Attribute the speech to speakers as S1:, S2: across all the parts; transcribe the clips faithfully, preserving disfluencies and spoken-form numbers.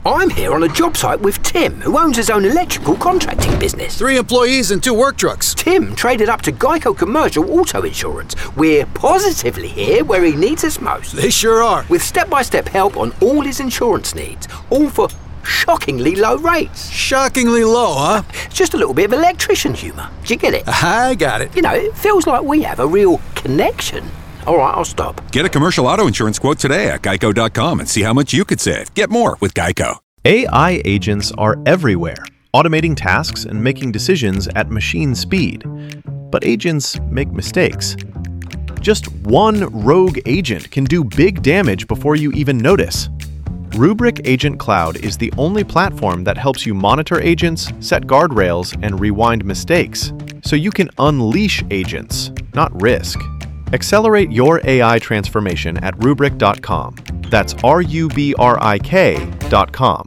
S1: I'm here on a job site with Tim, who owns his own electrical contracting business.
S2: Three employees and two work trucks.
S1: Tim traded up to Geico Commercial Auto Insurance. We're positively here where he needs us most.
S2: They sure are.
S1: With step-by-step help on all his insurance needs, all for shockingly low rates.
S2: Shockingly low, huh?
S1: It's just a little bit of electrician humour. Do you get it?
S2: I got it.
S1: You know, it feels like we have a real connection. All right, I'll stop.
S3: Get a commercial auto insurance quote today at geico dot com and see how much you could save. Get more with Geico.
S4: A I agents are everywhere, automating tasks and making decisions at machine speed. But agents make mistakes. Just one rogue agent can do big damage before you even notice. Rubrik Agent Cloud is the only platform that helps you monitor agents, set guardrails, and rewind mistakes, so you can unleash agents, not risk. Accelerate your A I transformation at rubrik dot com. That's R U B R I K dot com.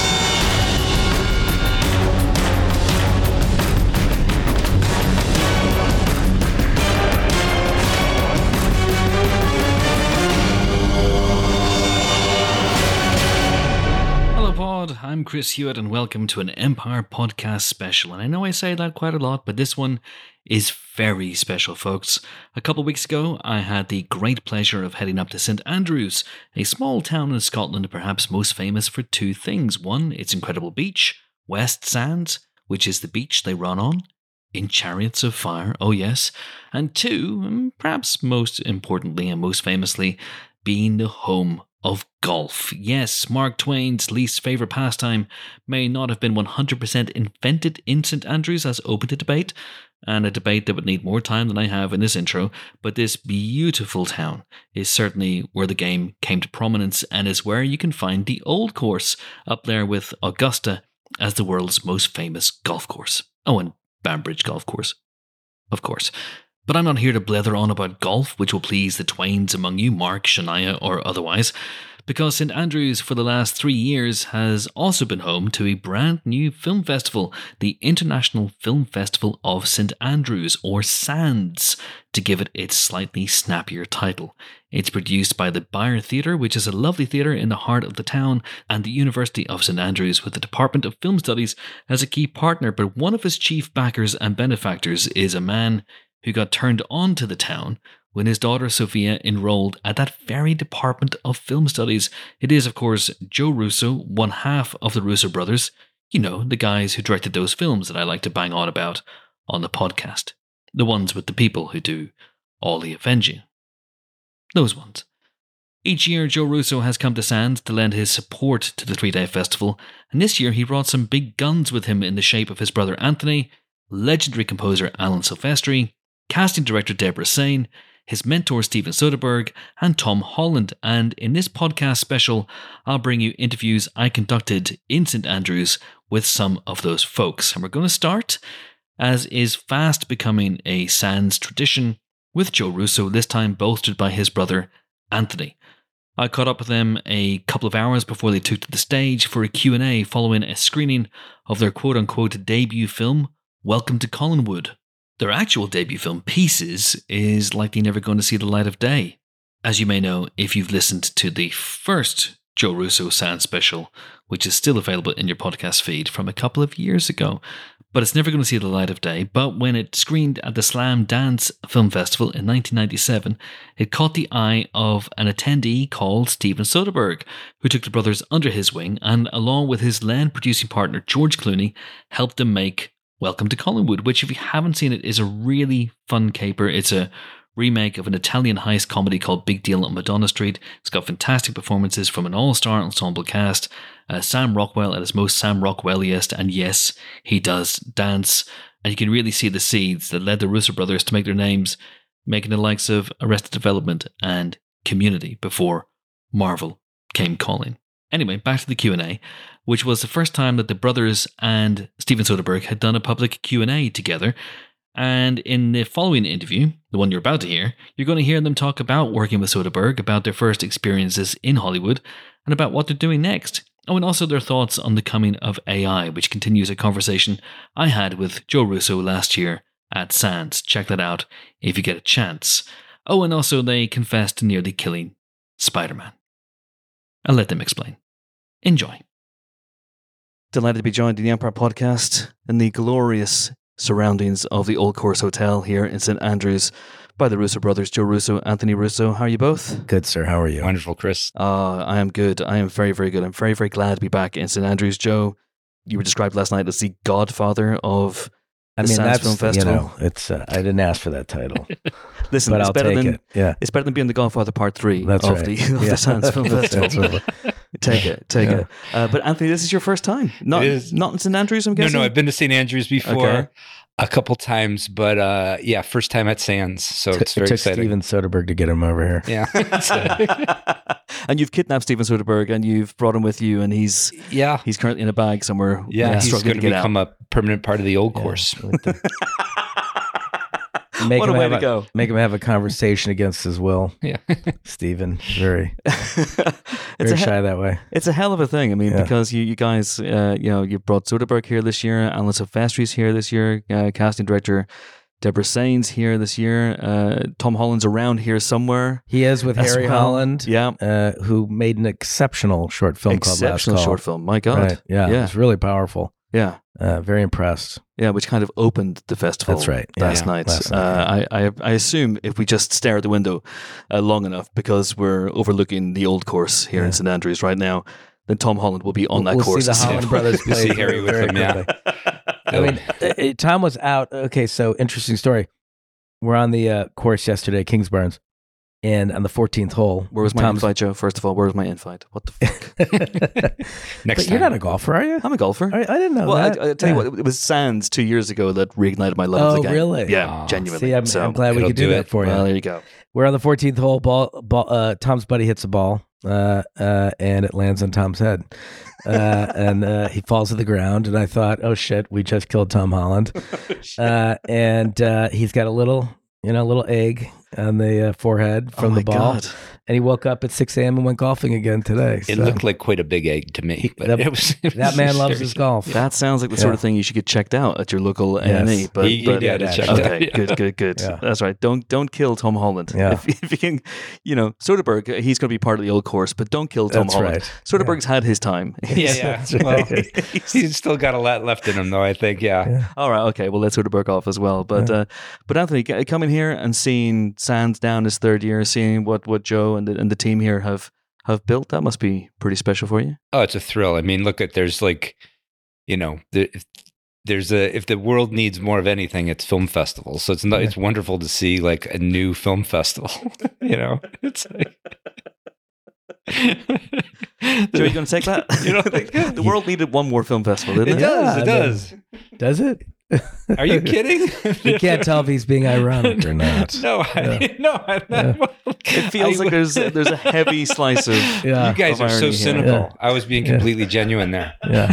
S5: I'm Chris Hewitt and welcome to an Empire Podcast special. And I know I say that quite a lot, but this one is very special, folks. A couple of weeks ago, I had the great pleasure of heading up to Saint Andrews, a small town in Scotland perhaps most famous for two things. One, its incredible beach, West Sands, which is the beach they run on, in chariots of fire, oh yes. And two, perhaps most importantly and most famously, being the home of golf. Yes, Mark Twain's least favourite pastime may not have been one hundred percent invented in Saint Andrews, as open to debate, and a debate that would need more time than I have in this intro, but this beautiful town is certainly where the game came to prominence and is where you can find the old course, up there with Augusta as the world's most famous golf course. Oh, and Banbridge Golf Course, of course. But I'm not here to blether on about golf, which will please the Twains among you, Mark, Shania, or otherwise, because Saint Andrews for the last three years has also been home to a brand new film festival, the International Film Festival of Saint Andrews, or SANDS, to give it its slightly snappier title. It's produced by the Byre Theatre, which is a lovely theatre in the heart of the town, and the University of Saint Andrews, with the Department of Film Studies as a key partner, but one of his chief backers and benefactors is a man who got turned on to the town when his daughter Sophia enrolled at that very Department of Film Studies. It is, of course, Joe Russo, one half of the Russo brothers. You know, the guys who directed those films that I like to bang on about on the podcast. The ones with the people who do all the avenging. Those ones. Each year, Joe Russo has come to Sands to lend his support to the three-day festival, and this year he brought some big guns with him in the shape of his brother Anthony, legendary composer Alan Silvestri, casting director Deborah Sain, his mentor Steven Soderbergh, and Tom Holland. And in this podcast special, I'll bring you interviews I conducted in Saint Andrews with some of those folks. And we're going to start, as is fast becoming a Sands tradition, with Joe Russo, this time bolstered by his brother Anthony. I caught up with them a couple of hours before they took to the stage for a Q and A following a screening of their quote-unquote debut film, Welcome to Collinwood. Their actual debut film, Pieces, is likely never going to see the light of day. As you may know, if you've listened to the first Joe Russo Sands special, which is still available in your podcast feed from a couple of years ago, but it's never going to see the light of day. But when it screened at the Slam Dance Film Festival in nineteen ninety-seven, it caught the eye of an attendee called Steven Soderbergh, who took the brothers under his wing and, along with his land producing partner George Clooney, helped them make Welcome to Collinwood, which, if you haven't seen it, is a really fun caper. It's a remake of an Italian heist comedy called Big Deal on Madonna Street. It's got fantastic performances from an all-star ensemble cast. Uh, Sam Rockwell at his most Sam Rockwelliest, and yes, he does dance. And you can really see the seeds that led the Russo brothers to make their names, making the likes of Arrested Development and Community before Marvel came calling. Anyway, back to the Q and A, which was the first time that the brothers and Steven Soderbergh had done a public Q and A together. And in the following interview, the one you're about to hear, you're going to hear them talk about working with Soderbergh, about their first experiences in Hollywood, and about what they're doing next. Oh, and also their thoughts on the coming of A I, which continues a conversation I had with Joe Russo last year at Sands. Check that out if you get a chance. Oh, and also they confessed to nearly killing Spider-Man. I'll let them explain. Enjoy. delighted to be joined in the Empire Podcast in the glorious surroundings of the Old Course Hotel here in Saint Andrews by the Russo brothers, Joe Russo, Anthony Russo. How are you both?
S6: Good, sir. How are you?
S7: Wonderful, Chris.
S5: Uh, I am good. I am very, very good. I'm very, very glad to be back in Saint Andrews. Joe, you were described last night as the godfather of
S6: I
S5: the
S6: mean,
S5: Sands
S6: that's,
S5: Film Festival.
S6: You know, it's, uh, I didn't ask for that title.
S5: Listen,
S6: but
S5: it's
S6: I'll
S5: better
S6: take
S5: than
S6: it. Yeah.
S5: it's better than being the Godfather Part Three
S6: That's
S5: of
S6: right.
S5: the of
S6: Yeah.
S5: the Sands Film Festival.
S6: Absolutely.
S5: Take it, take
S6: Yeah.
S5: it. Uh, but Anthony, this is your first time, not
S7: It is.
S5: not in Saint Andrews. I'm
S7: No,
S5: guessing.
S7: no, I've been to Saint Andrews before
S5: Okay.
S7: a couple times, but uh, yeah, first time at Sands, so it's
S6: it
S7: very
S6: took
S7: exciting.
S6: Steven Soderbergh to get him over here.
S7: Yeah,
S5: And you've kidnapped Steven Soderbergh, and you've brought him with you, and he's
S7: yeah,
S5: he's currently in a bag somewhere.
S7: yeah.
S5: uh,
S7: He's
S5: struggling
S7: going
S5: to
S7: to
S5: get
S7: become
S5: out.
S7: a permanent part of the old
S6: Yeah.
S7: course.
S6: With the- Make
S5: What a
S6: him
S5: way
S6: have
S5: to go.
S6: Make him have a conversation against his will.
S7: Yeah,
S6: Steven, very,
S5: it's
S6: very
S5: a he-
S6: shy that way.
S5: It's a hell of a thing. I mean,
S6: Yeah.
S5: because you, you guys, uh, you know, you brought Soderbergh here this year, Alan Silvestri's here this year, uh, casting director Deborah Sainz here this year. Uh, Tom Holland's around here somewhere.
S6: He is with
S5: as
S6: Harry
S5: well.
S6: Holland,
S5: Yeah.
S6: uh, who made an exceptional short film called Last
S5: Exceptional
S6: Call.
S5: short film. My God.
S6: Right. Yeah,
S5: Yeah.
S6: it's really powerful.
S5: Yeah.
S6: Uh, very impressed.
S5: Yeah, which kind of opened the festival.
S6: That's right. Yeah.
S5: Last
S7: Yeah.
S5: night.
S6: Last night,
S5: uh, I, I I assume if we just stare at the window uh, long enough, because we're overlooking the old course here in
S6: Yeah.
S5: Saint Andrews right now, then Tom Holland will be on that
S6: we'll
S5: course.
S6: see the Holland
S7: Yeah.
S6: brothers
S7: You'll
S6: play
S7: see Harry with
S6: very
S7: them, yeah.
S6: quickly. I mean, uh, uh, Tom was out. Okay, so interesting story. We're on the uh, course yesterday, Kingsbarns, and on the fourteenth hole.
S5: Where was my
S6: Tom's-
S5: invite, Joe? First of all, where was my invite? What the fuck?
S7: Next
S6: but you're
S7: time.
S6: not a golfer, are you?
S5: I'm a golfer.
S6: I, I didn't know
S5: well, I,
S6: that.
S5: I tell you
S6: Yeah.
S5: what, it was Sands two years ago that reignited my love of
S6: Oh,
S5: the game.
S6: really?
S5: Yeah,
S7: Oh.
S5: genuinely.
S6: See, I'm,
S5: so,
S6: I'm glad we
S7: It'll
S6: could do,
S7: do
S6: that
S7: it.
S6: for you.
S5: well, there you go.
S6: We're on the fourteenth hole. Ball, ball. Uh, Tom's buddy hits a ball, uh, uh, and it lands on Tom's head, uh, and uh, he falls to the ground. And I thought, oh shit, we just killed Tom Holland, uh, and uh, he's got a little, you know, little egg on the uh, forehead from
S5: oh
S6: the
S5: my
S6: ball.
S5: God.
S6: And he woke up at six a.m. and went golfing again today.
S7: It
S6: So
S7: looked like quite a big egg to me, but
S6: that-
S7: it was, it
S6: that
S7: was
S6: man loves his
S7: seriously-
S6: golf.
S5: That sounds like the sort
S6: Yeah.
S5: of thing you should get checked out at your local A and E.
S6: Yes.
S5: But,
S7: He- he
S5: but
S7: did,
S6: actually.
S7: checked out,
S5: okay,
S7: yeah.
S5: good, good, good.
S6: Yeah.
S5: That's right. Don't don't kill Tom Holland.
S6: Yeah.
S5: If, if you can, you know, Soderbergh, he's going to be part of the old course, but don't kill Tom
S6: That's
S5: Holland.
S6: right.
S5: Soderbergh's had his time.
S7: Yeah, yeah.
S6: That's
S7: Well,
S6: right.
S7: he's still got a lot left in him, though. I think. Yeah.
S6: Yeah.
S5: All right, okay. Well, let Soderbergh off as well. But uh, but Anthony, c- coming here and seeing Sands down his third year, seeing what, what Joe and the, and the team here have have built, that must be pretty special for you.
S7: Oh, it's a thrill. I mean, look at there's like, you know, the, if there's a if the world needs more of anything, it's film festivals. So it's not, it's wonderful to see like a new film festival. You know, it's like.
S5: Joe, you going to take that?
S7: You know, like-
S5: the world needed one more film festival, didn't
S7: It
S5: it?
S7: does.
S6: Yeah,
S7: It
S6: I mean-
S7: does.
S6: Does it?
S7: Are you kidding?
S6: You can't tell if he's being ironic or not.
S7: No, I, no, I'm not.
S5: It feels
S7: I-
S5: like there's there's a heavy slice of.
S6: Yeah.
S7: You guys
S5: of
S7: are so
S5: irony here.
S7: cynical.
S6: Yeah.
S7: I was being
S6: Yeah.
S7: completely genuine there.
S6: Yeah.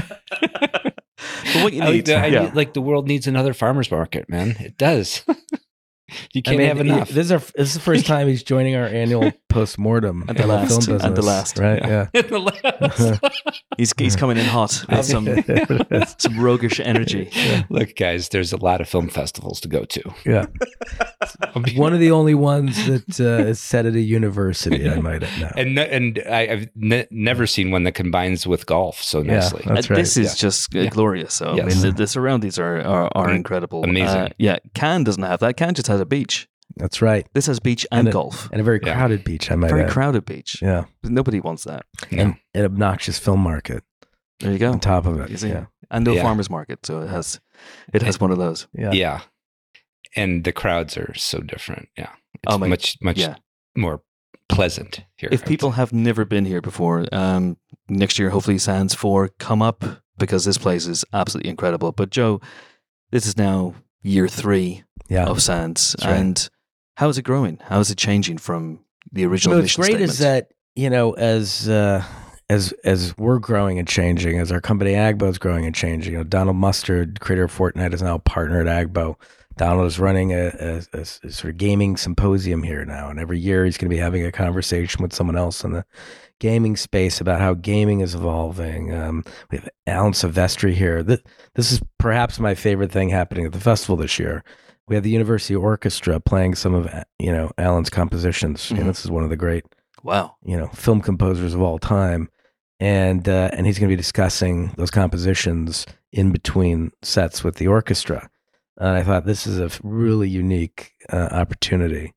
S5: But what you
S7: I,
S5: need,
S7: I-
S5: yeah.
S7: like the world needs another farmer's market, man. It does. You
S6: I
S7: can't
S6: mean,
S7: have enough.
S6: This is, our, this is the first time he's joining our annual postmortem
S5: At the
S6: in
S5: last,
S6: film
S5: at the
S6: business,
S5: last.
S6: right? Yeah.
S7: In the last-
S5: he's he's coming in hot with some some roguish energy.
S7: Look, guys, there's a lot of film festivals to go to.
S6: Yeah. One of the only ones that uh, is set at a university, I might know.
S7: And ne- and I, I've ne- never seen one that combines with golf so
S6: Yeah,
S7: nicely.
S6: that's
S5: Uh,
S6: right.
S5: This is
S7: Yeah.
S5: just uh,
S7: Yeah.
S5: glorious. So I
S7: Yes.
S5: mean, the, the surroundings are are, are
S7: Mm.
S5: incredible.
S7: Amazing.
S5: Uh, yeah, Cannes doesn't have that. Cannes just has a beach.
S6: That's right.
S5: This has beach and,
S6: And a-
S5: golf.
S6: And a very
S7: Yeah.
S6: crowded beach, I might
S5: Very
S6: add.
S5: crowded beach.
S6: Yeah.
S5: Nobody wants that.
S6: And an obnoxious film market
S5: There you go.
S6: on top of it.
S5: You see?
S6: Yeah.
S5: And no
S7: Yeah.
S5: farmers market, so it has it has one of those.
S6: Yeah.
S7: Yeah. And the crowds are so different. Yeah. It's
S5: Oh my-
S7: much, much
S5: yeah.
S7: more pleasant here.
S5: If
S7: I would
S5: people
S7: say.
S5: have never been here before, um, next year hopefully Sands four come up because this place is absolutely incredible. But Joe, this is now year three
S6: Yeah.
S5: of Sands,
S6: That's right.
S5: and how is it growing? How is it changing from the original
S6: What's
S5: mission
S6: great
S5: statement?
S6: is that, you know, as uh, as as we're growing and changing, as our company Agbo is growing and changing, you know, Donald Mustard, creator of Fortnite, is now a partner at Agbo. Donald is running a, a, a, a sort of gaming symposium here now, and every year he's going to be having a conversation with someone else in the gaming space about how gaming is evolving. Um, we have Alan Silvestri here. This, this is perhaps my favorite thing happening at the festival this year. We have the University Orchestra playing some of, you know, Alan's compositions.
S5: Mm-hmm.
S6: You know, this is one of the great,
S5: wow.
S6: you know, film composers of all time. and uh, and he's going to be discussing those compositions in between sets with the orchestra. And I thought this is a really unique uh, opportunity,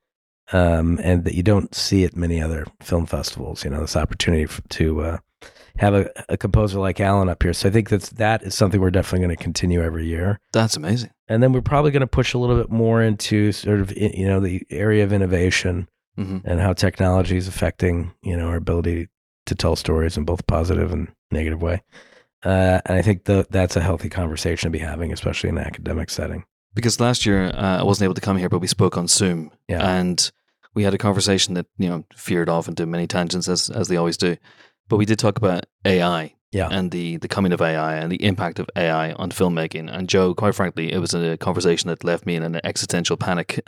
S6: um, and that you don't see at many other film festivals. You know, this opportunity f- to uh, have a, a composer like Alan up here. So I think that's that is something we're definitely going to continue every year.
S8: That's amazing.
S6: And then we're probably going to push a little bit more into sort of, you know, the area of innovation mm-hmm. and how technology is affecting, you know, our ability to tell stories in both positive and negative way. Uh, and I think the, that's a healthy conversation to be having, especially in an academic setting.
S8: Because last year uh, I wasn't able to come here, but we spoke on Zoom,
S6: yeah.
S8: and we had a conversation that, you know, veered off into many tangents as as they always do. But we did talk about A I
S6: yeah.
S8: and the, the coming of A I and the impact of A I on filmmaking. And Joe, quite frankly, it was a conversation that left me in an existential panic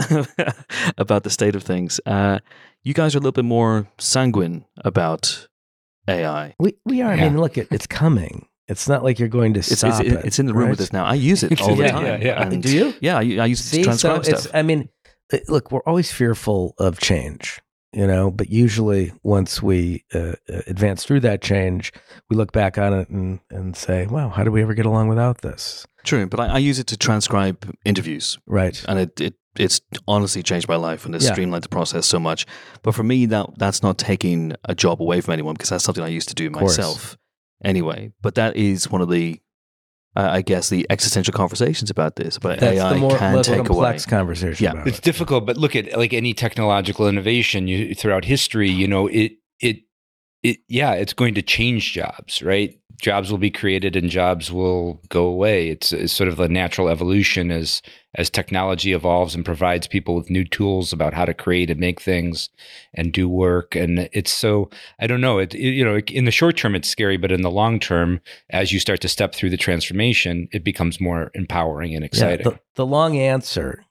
S8: about the state of things. Uh, you guys are a little bit more sanguine about A I.
S6: We we are.
S7: Yeah.
S6: I mean, look, it, it's coming. It's not like you're going to
S8: It's,
S6: stop
S8: it's,
S6: it.
S8: it's in the room
S6: right?
S8: with us now. I use it all the
S7: Yeah,
S8: time.
S7: yeah, yeah.
S8: And
S6: Do you?
S8: Yeah, I, I use it
S6: See,
S8: to transcribe
S6: so it's,
S8: stuff.
S6: I mean, it- look, we're always fearful of change, you know, but usually once we uh, uh, advance through that change, we look back on it and, and say, wow, how did we ever get along without this?
S8: True, but I, I use it to transcribe interviews.
S6: Right.
S8: And it, it it's honestly changed my life and it's
S6: Yeah.
S8: streamlined the process so much. But for me, that that's not taking a job away from anyone, because that's something I used to do
S6: course.
S8: myself anyway. But that is one of the, uh, I guess, the existential conversations about this. But
S6: That's
S8: A I
S6: the more,
S8: can
S6: more
S8: take away.
S6: complex conversation
S8: Yeah.
S6: about
S7: It's
S6: it.
S7: difficult, but look at like any technological innovation you throughout history, you know, it it it yeah, it's going to change jobs, right? Jobs will be created and jobs will go away. It's, it's sort of a natural evolution as as technology evolves and provides people with new tools about how to create and make things and do work. And it's so, I don't know, it, it you know, in the short term it's scary, but in the long term, as you start to step through the transformation, it becomes more empowering and exciting.
S6: Yeah, the, the long answer,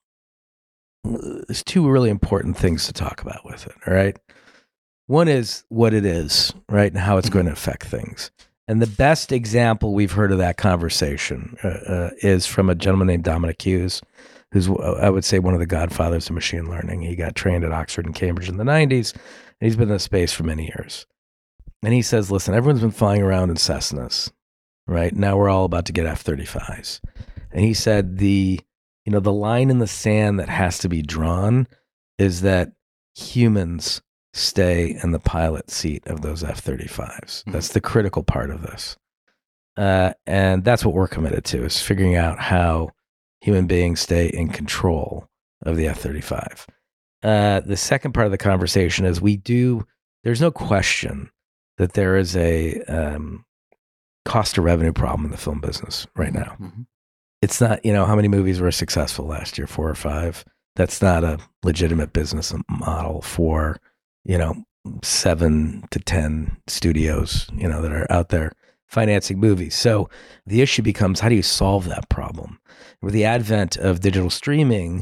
S6: there's two really important things to talk about with it, all right? One is what it is, right, and how it's going to affect things. And the best example we've heard of that conversation uh, uh, is from a gentleman named Dominic Hughes, who's, uh, I would say, one of the godfathers of machine learning. He got trained at Oxford and Cambridge in the nineties, and he's been in the space for many years. And he says, listen, everyone's been flying around in Cessnas, right? Now we're all about to get F thirty-fives. And he said the, you know, the line in the sand that has to be drawn is that humans stay in the pilot seat of those F thirty-fives. Mm-hmm. That's the critical part of this. Uh, and that's what we're committed to, is figuring out how human beings stay in control of the F thirty-five. Uh, the second part of the conversation is we do, there's no question that there is a um, cost to revenue problem in the film business right now. Mm-hmm. It's not, you know, how many movies were successful last year, four or five? That's not a legitimate business model for, you know, seven to ten studios, you know, that are out there financing movies. So the issue becomes, how do you solve that problem? With the advent of digital streaming,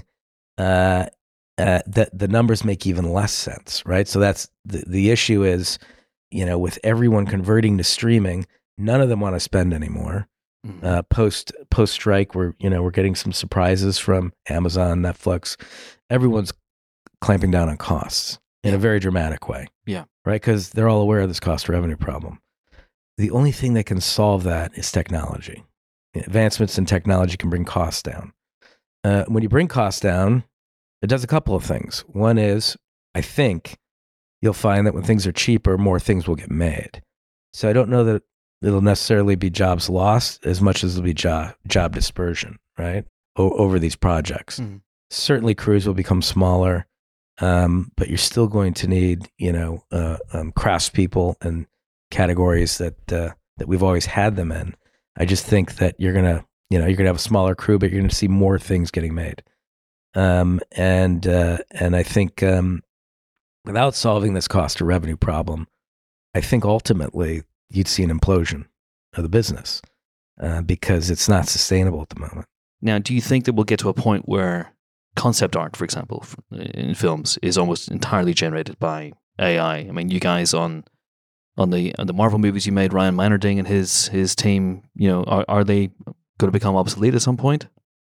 S6: uh, uh, the, the numbers make even less sense, right? So that's the, the issue is, you know, with everyone converting to streaming, none of them want to spend anymore. Mm-hmm. Uh, post post strike, we're you know we're getting some surprises from Amazon, Netflix. Everyone's clamping down on costs in a very dramatic way.
S8: Yeah.
S6: Right? Because they're all aware of this cost revenue problem. The only thing that can solve that is technology. Advancements in technology can bring costs down. Uh, when you bring costs down, it does a couple of things. One is, I think, you'll find that when things are cheaper, more things will get made. So I don't know that it'll necessarily be jobs lost as much as it'll be job, job dispersion, right, o- over these projects. Mm. Certainly crews will become smaller, um, but you're still going to need, you know, uh, um, craftspeople and categories that uh, that we've always had them in. I just think that you're going to, you know, you're going to have a smaller crew, but you're going to see more things getting made. Um, and, uh, and I think um, without solving this cost to revenue problem, I think ultimately you'd see an implosion of the business uh, because it's not sustainable at the moment.
S8: Now, do you think that we'll get to a point where concept art, for example, in films is almost entirely generated by A I? I mean, you guys on on the on the Marvel movies you made, Ryan Meinerding and his his team, you know, are, are they going to become obsolete at some point?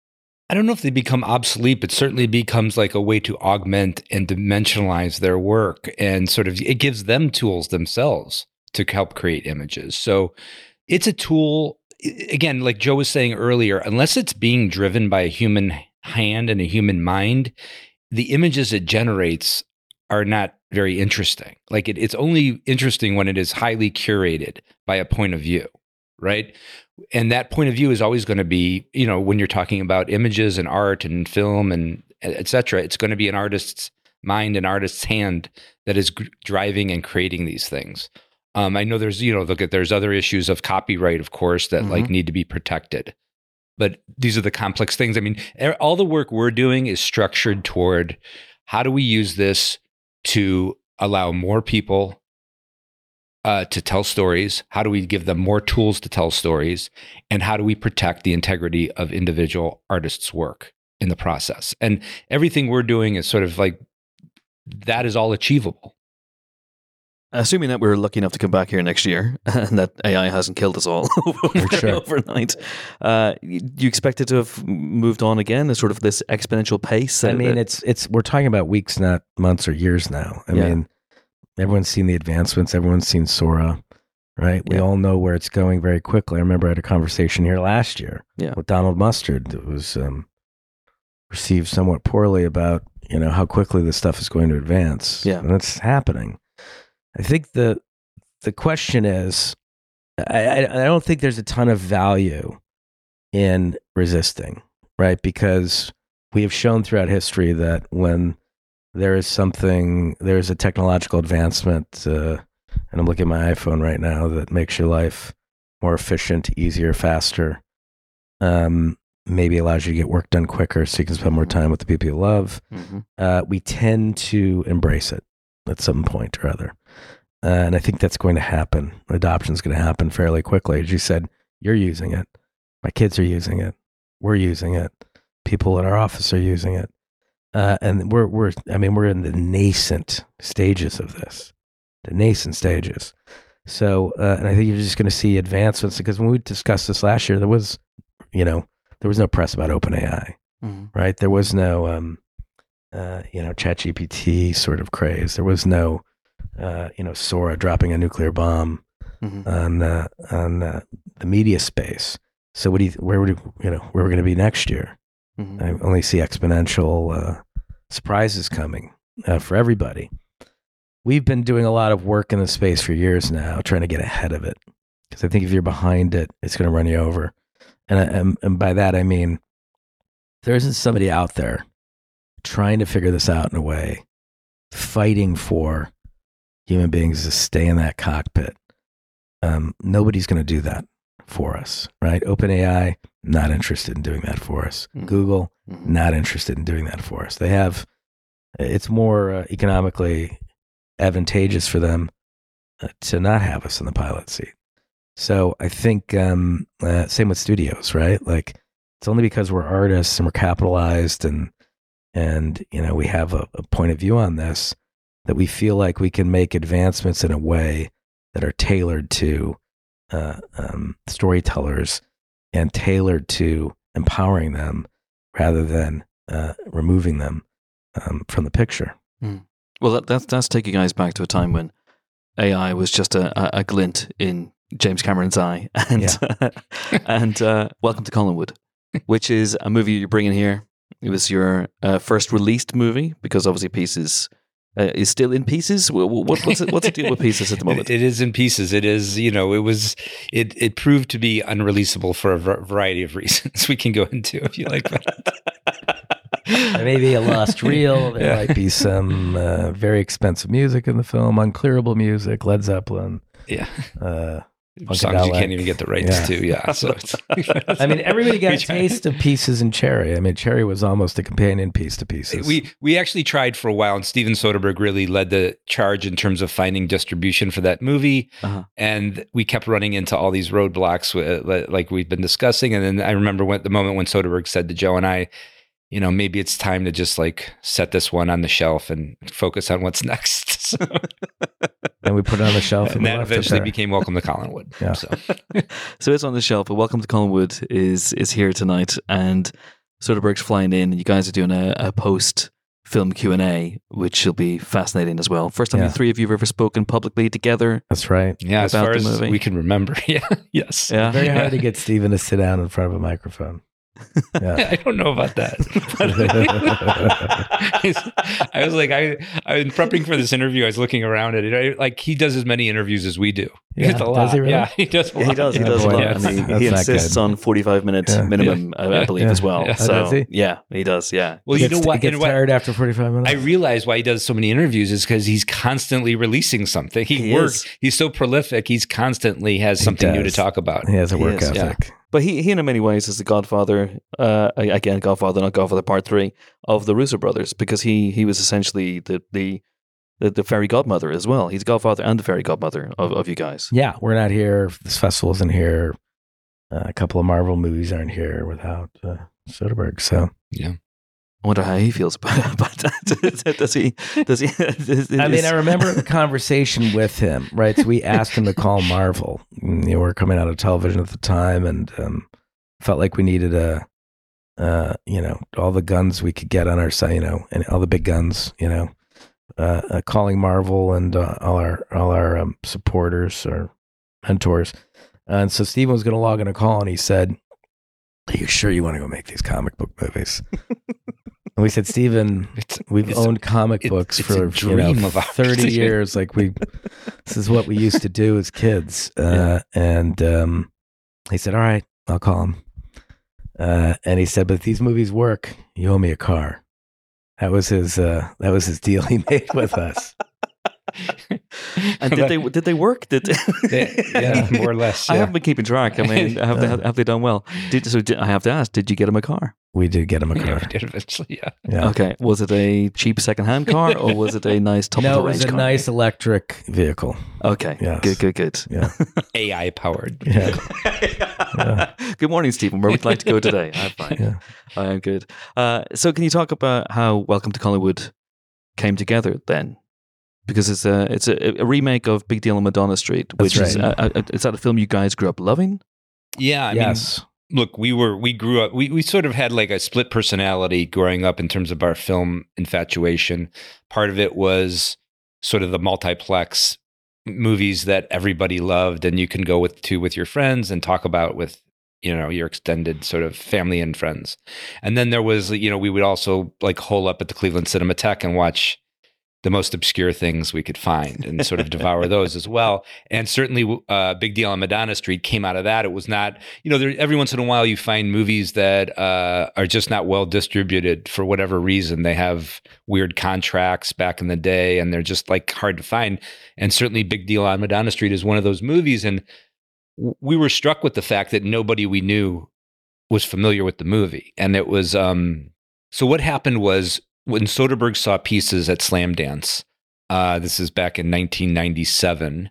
S7: I don't know if they become obsolete, but certainly becomes like a way to augment and dimensionalize their work, and sort of it gives them tools themselves to help create images. So it's a tool, again, like Joe was saying earlier, unless it's being driven by a human hand and a human mind, the images it generates are not very interesting. Like it, it's only interesting when it is highly curated by a point of view, right? And that point of view is always going to be, you know, when you're talking about images and art and film and et cetera, it's going to be an artist's mind, an artist's hand that is g- driving and creating these things. Um, I know there's, you know, look at, there's other issues of copyright, of course, that mm-hmm. like need to be protected. But these are the complex things. I mean, all the work we're doing is structured toward how do we use this to allow more people uh, to tell stories? How do we give them more tools to tell stories? And how do we protect the integrity of individual artists' work in the process? And everything we're doing is sort of like, that is all achievable.
S8: Assuming that we're lucky enough to come back here next year and that A I hasn't killed us all over,
S6: sure.
S8: overnight, uh, you expect it to have moved on again at sort of this exponential pace?
S6: I mean,
S8: that,
S6: it's it's we're talking about weeks, not months or years now. I
S8: Yeah.
S6: mean, everyone's seen the advancements. Everyone's seen Sora, right? We
S8: Yeah.
S6: all know where it's going very quickly. I remember I had a conversation here last year
S8: Yeah.
S6: with Donald Mustard that was um, received somewhat poorly about, you know, how quickly this stuff is going to advance.
S8: Yeah.
S6: And it's happening. I think the the question is, I, I I don't think there's a ton of value in resisting, right? Because we have shown throughout history that when there is something, there's a technological advancement, uh, and I'm looking at my iPhone right now, that makes your life more efficient, easier, faster, um, maybe allows you to get work done quicker so you can spend more time with the people you love.
S8: Mhm.
S6: Uh, we tend to embrace it at some point or other. Uh, and I think that's going to happen. Adoption is going to happen fairly quickly. As you said, you're using it. My kids are using it. We're using it. People at our office are using it. Uh, and we're, we're, I mean, we're in the nascent stages of this, the nascent stages. So, uh, and I think you're just going to see advancements, because when we discussed this last year, there was, you know, there was no press about OpenAI,
S8: Mhm.
S6: right? There was no, um, uh, you know, ChatGPT sort of craze. There was no, uh, you know, Sora dropping a nuclear bomb
S8: Mhm.
S6: on uh, on uh, the media space. So, what do you, where would you, you know, where we're going to be next year?
S8: Mhm.
S6: I only see exponential uh, surprises coming uh, for everybody. We've been doing a lot of work in the space for years now, trying to get ahead of it. Because I think if you're behind it, it's going to run you over. And, I, and and by that I mean, there isn't somebody out there trying to figure this out in a way, fighting for human beings to stay in that cockpit. Um, nobody's going to do that for us, right? OpenAI, not interested in doing that for us.
S8: Mhm.
S6: Google,
S8: Mhm.
S6: not interested in doing that for us. They have, it's more uh, economically advantageous for them uh, to not have us in the pilot seat. So I think, um, uh, same with studios, right? Like, it's only because we're artists and we're capitalized and, and, you know, we have a, a point of view on this that we feel like we can make advancements in a way that are tailored to uh, um, storytellers and tailored to empowering them rather than uh, removing them um, from the picture.
S8: Well, that, that's that's taking you guys back to a time when A I was just a, a, a glint in James Cameron's eye, and and uh, Welcome to Collinwood, which is a movie you're bringing here. It was your uh, first released movie, because obviously Pieces uh, is still in pieces. What, what, what's it, what's the deal with Pieces at the moment?
S7: It, it is in pieces. It is, you know, it was, it it proved to be unreleasable for a v- variety of reasons we can go into if you like.
S6: There may be a lost reel. There
S7: Yeah.
S6: might be some uh, very expensive music in the film, unclearable music, Led Zeppelin.
S7: Yeah.
S6: Uh,
S7: Songs you
S6: Funkadelic.
S7: can't even get the rights
S6: Yeah.
S7: to. Yeah. So it's,
S6: I mean, everybody got
S7: We
S6: a
S7: tried.
S6: taste of Pieces and Cherry. I mean, Cherry was almost a companion piece to Pieces.
S7: We we actually tried for a while, and Steven Soderbergh really led the charge in terms of finding distribution for that movie.
S8: Uh-huh.
S7: And we kept running into all these roadblocks, with, like we've been discussing. And then I remember when, the moment when Soderbergh said to Joe and I, you know, maybe it's time to just like set this one on the shelf and focus on what's next. So,
S6: and we put it on the shelf, and,
S7: and
S6: we
S7: that
S6: left it
S7: eventually
S6: there.
S7: became Welcome to Collinwood.
S6: Yeah.
S7: So
S8: So it's on the shelf, but Welcome to Collinwood is is here tonight, and Soderbergh's flying in, and you guys are doing a, a post film Q and A, which will be fascinating as well. First time
S6: Yeah.
S8: you three of you have ever spoken publicly together.
S6: That's right.
S7: Yeah, as
S8: About
S7: far
S8: the
S7: as
S8: me.
S7: we can remember. Yeah, yes.
S8: Yeah.
S6: Very hard to get Stephen to sit down in front of a microphone. Yeah.
S7: I don't know about that. I was like, I, I was prepping for this interview. I was looking around at it. I, like, he does as many interviews as we do.
S6: Yeah,
S7: It's a
S6: does
S7: lot.
S6: he really?
S7: Yeah, he does. A
S8: Yeah,
S7: lot.
S8: he does. He
S6: Yeah,
S8: does a
S6: boy,
S8: lot.
S6: that's-
S8: And he,
S6: that's
S8: he
S6: not
S8: insists
S6: good.
S8: on forty-five minute
S6: Yeah.
S8: minimum, I, I
S7: Yeah.
S8: believe,
S6: Yeah.
S8: as well.
S7: Yeah.
S8: So,
S6: Oh, does he?
S8: yeah, he does. Yeah.
S7: Well,
S6: He
S7: you
S6: gets,
S7: know what?
S6: he gets
S7: and what-
S6: tired after forty-five minutes.
S7: I realize why he does so many interviews is because he's constantly releasing something. He,
S8: He
S7: works.
S8: is.
S7: He's so prolific. He's constantly has
S6: He
S7: something new to
S6: does.
S7: talk about.
S6: he has a
S8: He
S6: work
S8: is,
S7: yeah.
S6: ethic.
S8: But he, he, in many ways, is the Godfather. Uh, again, Godfather, not Godfather Part Three of the Russo brothers, because he he was essentially the the the, the fairy godmother as well. He's Godfather and the fairy godmother of, of you guys.
S6: Yeah, we're not here. This festival isn't here. Uh, a couple of Marvel movies aren't here without uh, Soderbergh. So
S7: Yeah.
S8: I wonder how he feels about, about that. Does he? Does he? Is,
S6: I mean,
S8: is-
S6: I remember the conversation with him, right? So we asked him to call Marvel. And, you know, we were coming out of television at the time, and um, felt like we needed a, uh, you know, all the guns we could get on our side, you know, and all the big guns, you know, uh, uh, calling Marvel and uh, all our all our um, supporters or mentors. And so Steven was going to log in a call, and he said, "Are you sure you want to go make these comic book movies?" And we said, Steven,
S7: It's,
S6: we've
S7: it's-
S6: owned comic
S7: it-
S6: books
S7: it's
S6: for
S7: a
S6: you know,
S7: dream of ours.
S6: thirty years. Like we, this is what we used to do as kids. Uh, And um, he said, "All right, I'll call him." Uh, and he said, "But if these movies work, you owe me a car." That was his. Uh, that was his deal he made with us.
S8: and did they did they work? Did
S7: yeah, more or less.
S8: I
S7: yeah.
S8: haven't been keeping track. I mean, have they have they done well? Did, so did, I have to ask: did you get him a car?
S6: We did get him a
S7: Yeah,
S6: car.
S7: we did eventually. Yeah.
S6: Yeah.
S8: Okay, was it a cheap secondhand car or was it a nice top
S6: No,
S8: of
S6: it
S8: the
S6: was
S8: range
S6: a
S8: car?
S6: nice electric vehicle.
S8: Okay,
S6: Yes.
S8: good, good, good.
S6: Yeah.
S7: A I powered.
S6: Yeah.
S8: Good morning, Stephen. Where would you like to go today? I'm fine.
S6: Yeah.
S8: I am good. Uh, so, can you talk about how Welcome to Collywood came together then? Because it's a it's a, a remake of Big Deal on Madonna Street,
S6: That's
S8: which is
S6: right.
S8: a, a, is that a film you guys grew up loving?
S7: Yeah. I
S6: yes.
S7: mean, look, we were we grew up. We we sort of had like a split personality growing up in terms of our film infatuation. Part of it was sort of the multiplex movies that everybody loved, and you can go with to with your friends and talk about with you know your extended sort of family and friends. And then there was you know we would also like hole up at the Cleveland Cinematheque and watch the most obscure things we could find and sort of devour those as well. And certainly uh, Big Deal on Madonna Street came out of that. It was not, you know, there, every once in a while you find movies that uh, are just not well distributed for whatever reason. They have weird contracts back in the day and they're just like hard to find. And certainly Big Deal on Madonna Street is one of those movies. And w- we were struck with the fact that nobody we knew was familiar with the movie. And it was, um, so what happened was, when Soderbergh saw Pieces at Slam Dance, uh, this is back in nineteen ninety-seven,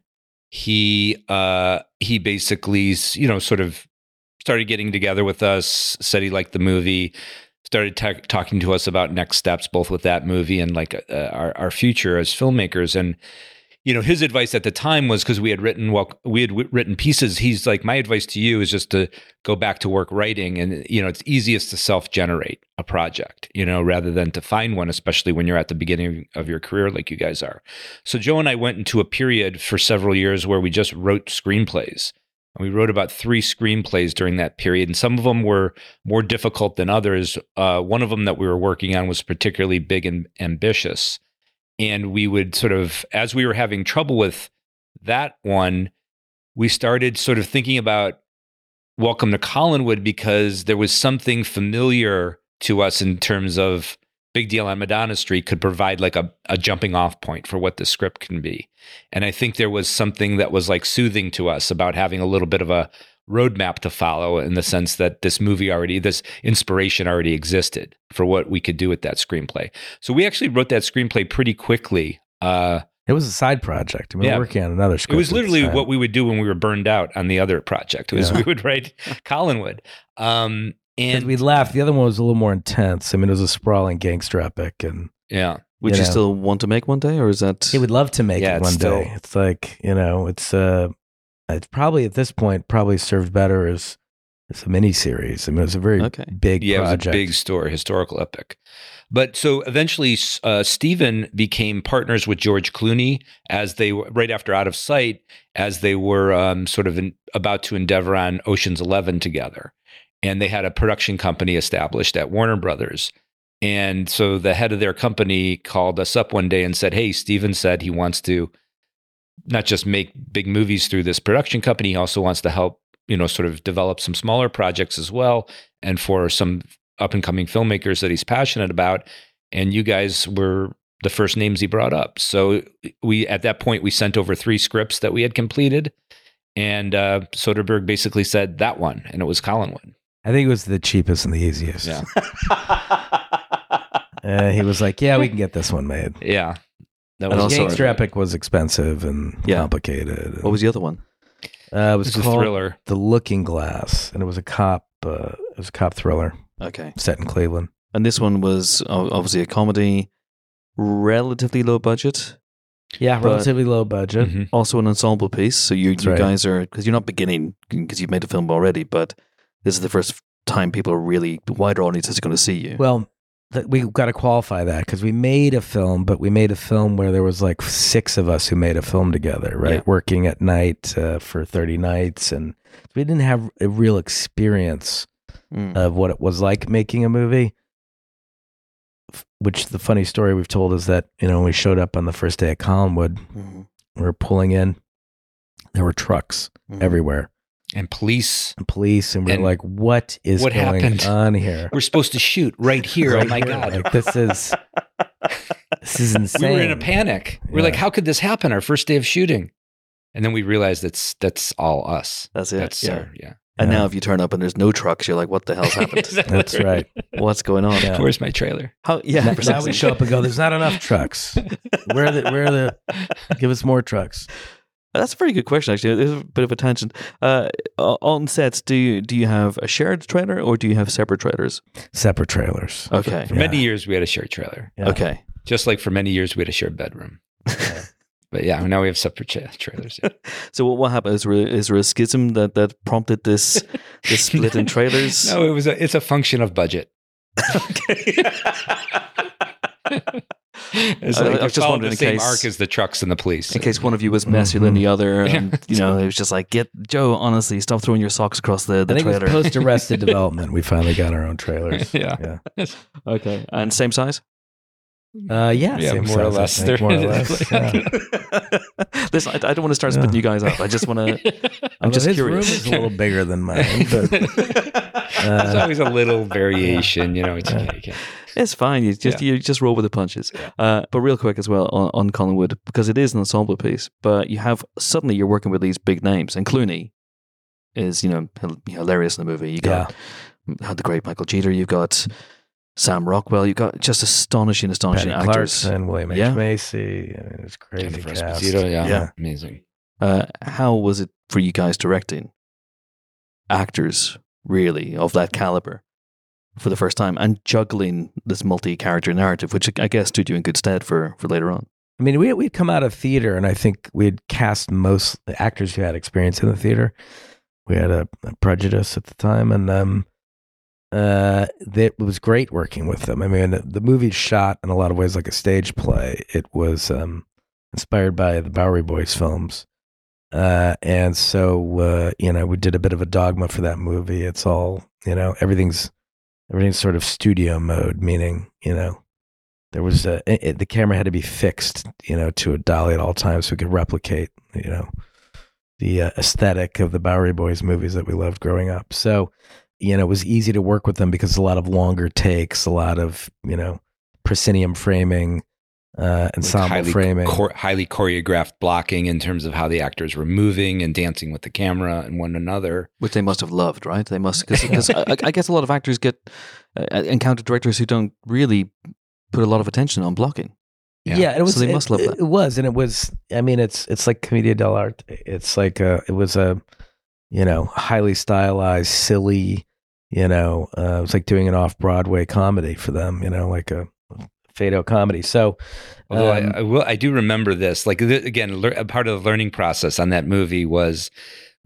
S7: he uh, he basically, you know, sort of started getting together with us, said he liked the movie, started ta- talking to us about next steps, both with that movie and like uh, our, our future as filmmakers. And you know, his advice at the time was because we had written well, we had w- written Pieces. He's like, my advice to you is just to go back to work writing, and you know, it's easiest to self-generate a project, you know, rather than to find one, especially when you're at the beginning of your career, like you guys are. So Joe and I went into a period for several years where we just wrote screenplays, and we wrote about three screenplays during that period, and some of them were more difficult than others. Uh, one of them that we were working on was particularly big and ambitious. And we would sort of, as we were having trouble with that one, we started sort of thinking about Welcome to Collinwood because there was something familiar to us in terms of Big Deal on Madonna Street could provide like a, a jumping off point for what the script can be. And I think there was something that was like soothing to us about having a little bit of a roadmap to follow in the sense that this movie already, this inspiration already existed for what we could do with that screenplay. So we actually wrote that screenplay pretty quickly. Uh,
S6: It was a side project. I mean,
S7: Yeah.
S6: we're working on another script.
S7: it was
S6: at the
S7: literally
S6: time.
S7: what we would do when we were burned out on the other project. It was
S6: Yeah.
S7: we would write Collinwood. Um,
S6: 'Cause
S7: and
S6: we laughed. The other one was a little more intense. I mean, it was a sprawling gangster epic, and
S7: yeah,
S8: Would
S6: You
S8: you,
S6: know.
S8: still want to make one day, or is that?
S6: he would love to make
S7: Yeah,
S6: it
S7: it's
S6: one
S7: still-
S6: day. It's like, you know, it's uh, it's probably at this point probably served better as it's a mini series. I mean, it was a very
S8: Okay.
S6: big
S7: Yeah,
S6: project.
S7: it was a big story, historical epic. But so eventually, uh, Steven became partners with George Clooney as they were right after Out of Sight, as they were um, sort of in, about to endeavor on Ocean's Eleven together, and they had a production company established at Warner Brothers. And so the head of their company called us up one day and said, "Hey, Steven said he wants to not just make big movies through this production company, he also wants to help, you know, sort of develop some smaller projects as well, and for some up and coming filmmakers that he's passionate about." And you guys were the first names he brought up. So we, at that point, we sent over three scripts that we had completed, and uh, Soderbergh basically said that one, and it was Collinwood.
S6: I think it was the cheapest and the easiest.
S7: Yeah.
S6: Uh, he was like, "Yeah, we can get this one made."
S7: Yeah. That
S8: And
S7: was
S8: also-
S6: Gangster Epic was expensive and
S8: Yeah.
S6: complicated.
S8: What was the other one?
S6: Uh, it was
S7: It's a
S6: called
S7: thriller.
S6: The Looking Glass, and it was a cop. Uh, it was a cop thriller
S8: Okay.
S6: set in Cleveland.
S8: And this one was o- obviously a comedy, relatively low budget,
S6: Yeah,
S8: But-
S6: relatively low budget.
S7: Mhm.
S8: also an ensemble piece. So you,
S6: That's
S8: you
S6: right.
S8: guys are, because you're not beginning, because you've made a film already, but this is the first time people are really, the wider audience is going to see you.
S6: Well, th- we've got to qualify that because we made a film, but we made a film where there was like six of us who made a film together, right?
S8: Yeah.
S6: Working at night uh, for thirty nights, and we didn't have a real experience
S8: Mm.
S6: of what it was like making a movie. F- Which the funny story we've told is that, you know, when we showed up on the first day at Collinwood,
S8: Mhm.
S6: we were pulling in, there were trucks
S8: Mhm.
S6: everywhere,
S7: And police.
S6: and police, and we
S7: And
S6: were like, what is
S7: what
S6: going
S7: happened?
S6: on here?
S7: We're supposed to shoot right here.
S6: Right
S7: oh my
S6: here.
S7: God.
S6: Like, this is this is insane.
S7: We were in a panic. We're
S6: Yeah.
S7: like, how could this happen? Our first day of shooting. And then we realized that's that's all us.
S8: That's it.
S7: That's
S8: yeah.
S7: our, yeah.
S8: And
S6: Yeah.
S8: now if you turn up and there's no trucks, you're like, what the hell's happened?
S6: That's right.
S8: What's going on?
S6: Yeah.
S7: Where's my trailer?
S8: How, yeah,
S6: Now, now
S8: precisely.
S6: we show up and go, there's not enough trucks. Where are the, where are the, give us more trucks.
S8: That's a very good question, actually. There's a bit of a tangent. Uh, on sets, do you, do you have a shared trailer or do you have separate trailers?
S6: Separate trailers.
S8: Okay.
S7: For
S6: Yeah.
S7: many years, we had a shared trailer.
S6: Yeah.
S8: Okay.
S7: Just like for many years, we had a shared bedroom. But yeah, now we have separate cha- trailers. Yeah.
S8: So what, what happened? Is there, is there a schism that, that prompted this this split in trailers?
S7: No, it was a, it's a function of budget. It's
S8: I-
S7: like
S8: I was
S7: it's
S8: just
S7: all
S8: wondering
S7: the
S8: in
S7: same
S8: case-
S7: arc as the trucks and the police.
S8: In case one of you was messier than the other, and
S7: Yeah.
S8: you know, it was just like, get Joe. Honestly, stop throwing your socks across the,
S6: I
S8: the
S6: think
S8: trailer.
S6: it was post Arrested Development. We finally got our own trailers.
S7: Yeah.
S6: Yeah.
S8: Okay, and same size.
S6: Uh, yeah.
S7: Yeah,
S6: same
S7: more or
S6: size, I
S7: less.
S6: think, more or less. Yeah.
S8: Listen, I, I don't want to start splitting you guys up. I just want to. I'm
S6: Although
S8: just
S6: his
S8: curious.
S6: room is a little bigger than mine, but
S7: There's always a little variation, you know. It's, you can't-
S8: It's fine. You just you just roll with the punches. Uh, but real quick as well on, on Collingwood, because it is an ensemble piece. But you have suddenly you're working with these big names, and Clooney is you know hil- hilarious in the movie. You got had the great Michael Jeter. You've got Sam Rockwell. You've got just astonishing, astonishing
S6: Patty
S8: actors.
S6: Clarkson, William H.
S8: Yeah.
S6: Macy. I mean, it's crazy
S7: Jennifer
S6: cast.
S7: Esposito, yeah,
S8: Yeah.
S7: amazing.
S8: Uh, how was it for you guys directing actors really of that caliber for the first time and juggling this multi-character narrative, which I guess stood you in good stead for, for later on?
S6: I mean, we we'd come out of theater, and I think we'd cast most actors who had experience in the theater. We had a, a Prejudice at the time, and um, uh, it was great working with them. I mean, the, the movie's shot in a lot of ways like a stage play. It was um, inspired by the Bowery Boys films, uh, and so uh, you know, we did a bit of a dogma for that movie. It's all you know, everything's everything's sort of studio mode, meaning you know. There was a, it, the camera had to be fixed, you know, to a dolly at all times so we could replicate, you know, the uh, aesthetic of the Bowery Boys movies that we loved growing up. So, you know, it was easy to work with them because a lot of longer takes, a lot of, you know, proscenium framing, uh, ensemble
S7: highly,
S6: framing.
S7: chor- highly choreographed blocking in terms of how the actors were moving and dancing with the camera and one another.
S8: Which they must have loved, right? They must, because I, I guess a lot of actors get, uh, encounter directors who don't really put a lot of attention on blocking.
S7: Yeah.
S6: Yeah, it was.
S8: So they must
S6: it,
S8: love
S6: it-
S8: that.
S6: It was, and it was. I mean, it's it's like commedia dell'arte. It's like a. It was a, you know, highly stylized, silly. You know, uh, it was like doing an off Broadway comedy for them. You know, like a Fado comedy. So,
S7: Although
S6: um,
S7: I, I will, I do remember this. Like th- again, lear- a part of the learning process on that movie was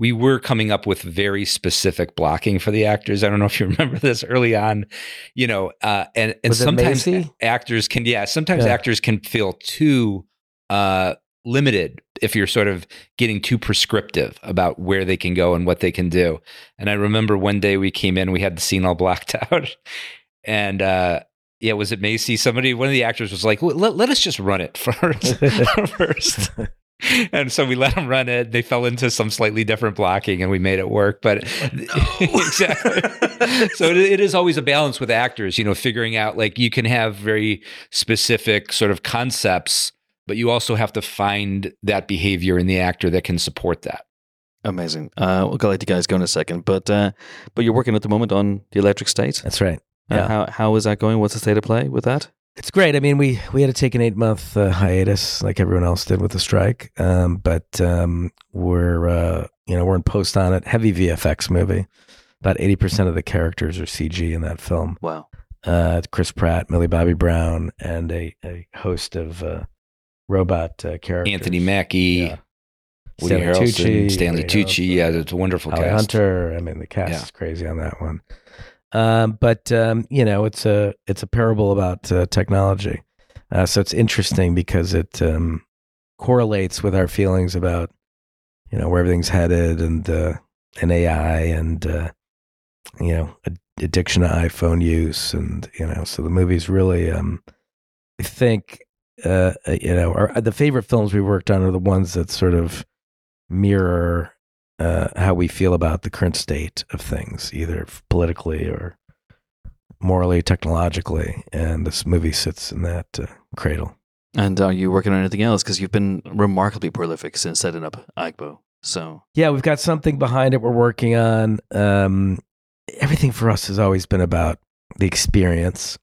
S7: we were coming up with very specific blocking for the actors. I don't know if you remember this early on, you know, uh, and, and
S6: Was it
S7: sometimes
S6: Macy?
S7: actors can, yeah, sometimes
S6: Yeah.
S7: actors can feel too uh, limited if you're sort of getting too prescriptive about where they can go and what they can do. And I remember one day we came in, we had the scene all blacked out, and uh, yeah, was it Macy? Somebody, one of the actors was like, let, let us just run it first. first. And so we let them run it. They fell into some slightly different blocking, and we made it work. But exactly. So it, it is always a balance with actors, you know, figuring out, like, you can have very specific sort of concepts, but you also have to find that behavior in the actor that can support that.
S8: Amazing. Uh, we'll let you guys go in a second, but uh, but you're working at the moment on The Electric State.
S6: That's right.
S8: Uh,
S6: Yeah.
S8: how how is that going? What's the state of play with that?
S6: It's great. I mean, we, we had to take an eight month uh, hiatus, like everyone else did with the strike. Um, but um, we're uh, you know we're in post on it. Heavy V F X movie. About eighty percent of the characters are C G in that film.
S8: Wow.
S6: Uh, Chris Pratt, Millie Bobby Brown, and a, a host of uh, robot uh, characters.
S7: Anthony Mackie,
S6: Yeah.
S7: Woody
S6: Stanley
S7: Harrelson,
S6: Tucci,
S7: Stanley
S6: Woody
S7: Tucci.
S6: Harrelson,
S7: Yeah, it's a wonderful
S6: Holly
S7: cast.
S6: Hunter. I mean, the cast
S7: Yeah.
S6: is crazy on that one. Um, but um, you know, it's a it's a parable about uh, technology. Uh, so it's interesting because it um, correlates with our feelings about, you know, where everything's headed, and uh, and A I, and uh, you know, ad- addiction to iPhone use, and you know, so the movie's really, um, I think, uh, uh, you know, our, the favorite films we worked on are the ones that sort of mirror uh, how we feel about the current state of things, either politically or morally, technologically, and this movie sits in that uh, cradle.
S8: And are you working on anything else? Because you've been remarkably prolific since setting up Agbo. So
S6: Yeah, we've got something behind it we're working on. Um, everything for us has always been about the experience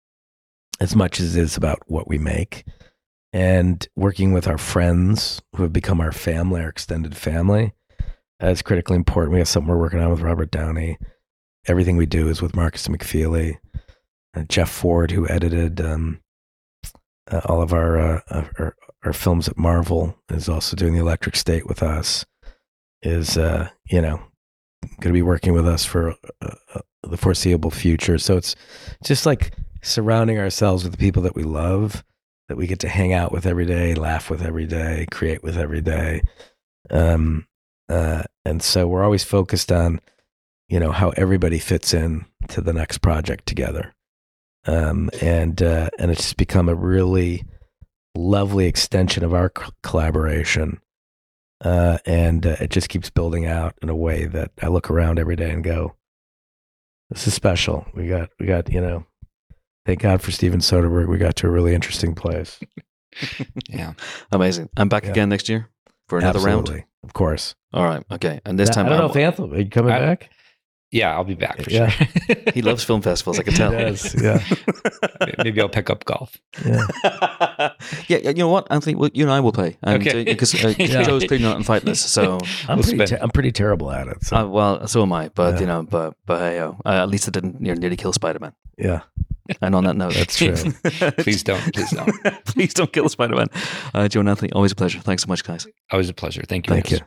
S6: as much as it is about what we make. And working with our friends who have become our family, our extended family, uh, is critically important. We have something we're working on with Robert Downey. Everything we do is with Marcus McFeely, uh, Jeff Ford, who edited um, uh, all of our, uh, our our films at Marvel, is also doing The Electric State with us. Is uh, you know going to be working with us for uh, uh, the foreseeable future. So it's just like surrounding ourselves with the people that we love, that we get to hang out with every day, laugh with every day, create with every day. Um, uh, and so we're always focused on, you know, how everybody fits in to the next project together. Um, and, uh, and it's just become a really lovely extension of our c- collaboration. Uh, and uh, it just keeps building out in a way that I look around every day and go, this is special. We got, we got, you know, thank God for Steven Soderbergh. We got to a really interesting place.
S7: Yeah.
S8: amazing. I'm back
S6: Yeah.
S8: again next year for another
S6: Absolutely.
S8: round.
S6: Of course.
S8: All right. Okay. And this
S6: I
S8: time
S6: don't know
S8: I'm-
S6: if Anthony, are you coming
S7: I-
S6: back?
S7: Yeah, I'll be back for
S6: Yeah.
S7: sure.
S8: he loves film festivals. I can tell.
S6: He does, yeah.
S7: Maybe I'll pick up golf.
S6: Yeah.
S8: yeah, yeah, you know what, Anthony? Well, you and I will play. And,
S7: Okay.
S8: uh, because uh,
S6: Yeah.
S8: Joe's clearly not on fight list, so
S6: I'm,
S7: We'll
S6: pretty
S7: spend-
S6: te- I'm pretty terrible at it. So,
S8: uh, well, so am I. But
S6: Yeah.
S8: you know, but but hey, oh, uh, at least I didn't near, nearly kill Spider Man.
S6: yeah.
S8: And on that note,
S6: That's true.
S7: Please don't. Please don't.
S8: please don't kill Spider Man. Uh, Joe and Anthony, always a pleasure. Thanks so much, guys.
S7: Always a pleasure. Thank you.
S6: Thank
S7: Chris.
S6: you.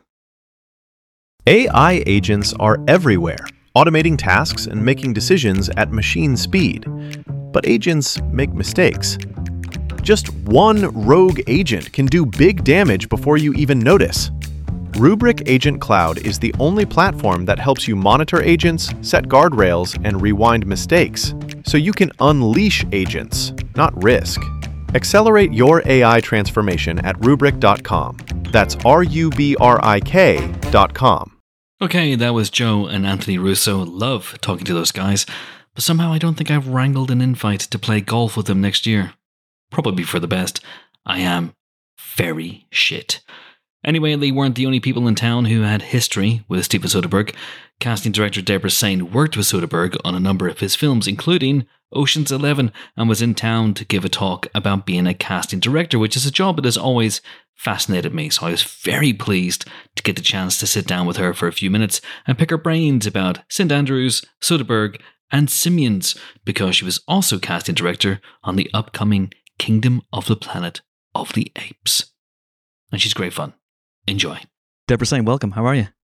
S4: A I agents are everywhere, automating tasks and making decisions at machine speed. But agents make mistakes. Just one rogue agent can do big damage before you even notice. Rubrik Agent Cloud is the only platform that helps you monitor agents, set guardrails, and rewind mistakes, so you can unleash agents, not risk. Accelerate your A I transformation at rubrik dot com. That's R U B R I K dot com.
S5: Okay, that was Joe and Anthony Russo. Love talking to those guys, but somehow I don't think I've wrangled an invite to play golf with them next year. Probably for the best. I am very shit. Anyway, they weren't the only people in town who had history with Steven Soderbergh. Casting director Deborah Sain worked with Soderbergh on a number of his films, including Ocean's Eleven, and was in town to give a talk about being a casting director, which is a job that has always fascinated me. So I was very pleased to get the chance to sit down with her for a few minutes and pick her brains about Saint Andrews, Soderbergh, and Simians, because she was also casting director on the upcoming Kingdom of the Planet of the Apes. And she's great fun. Enjoy.
S8: Deborah Sain, welcome. How are you?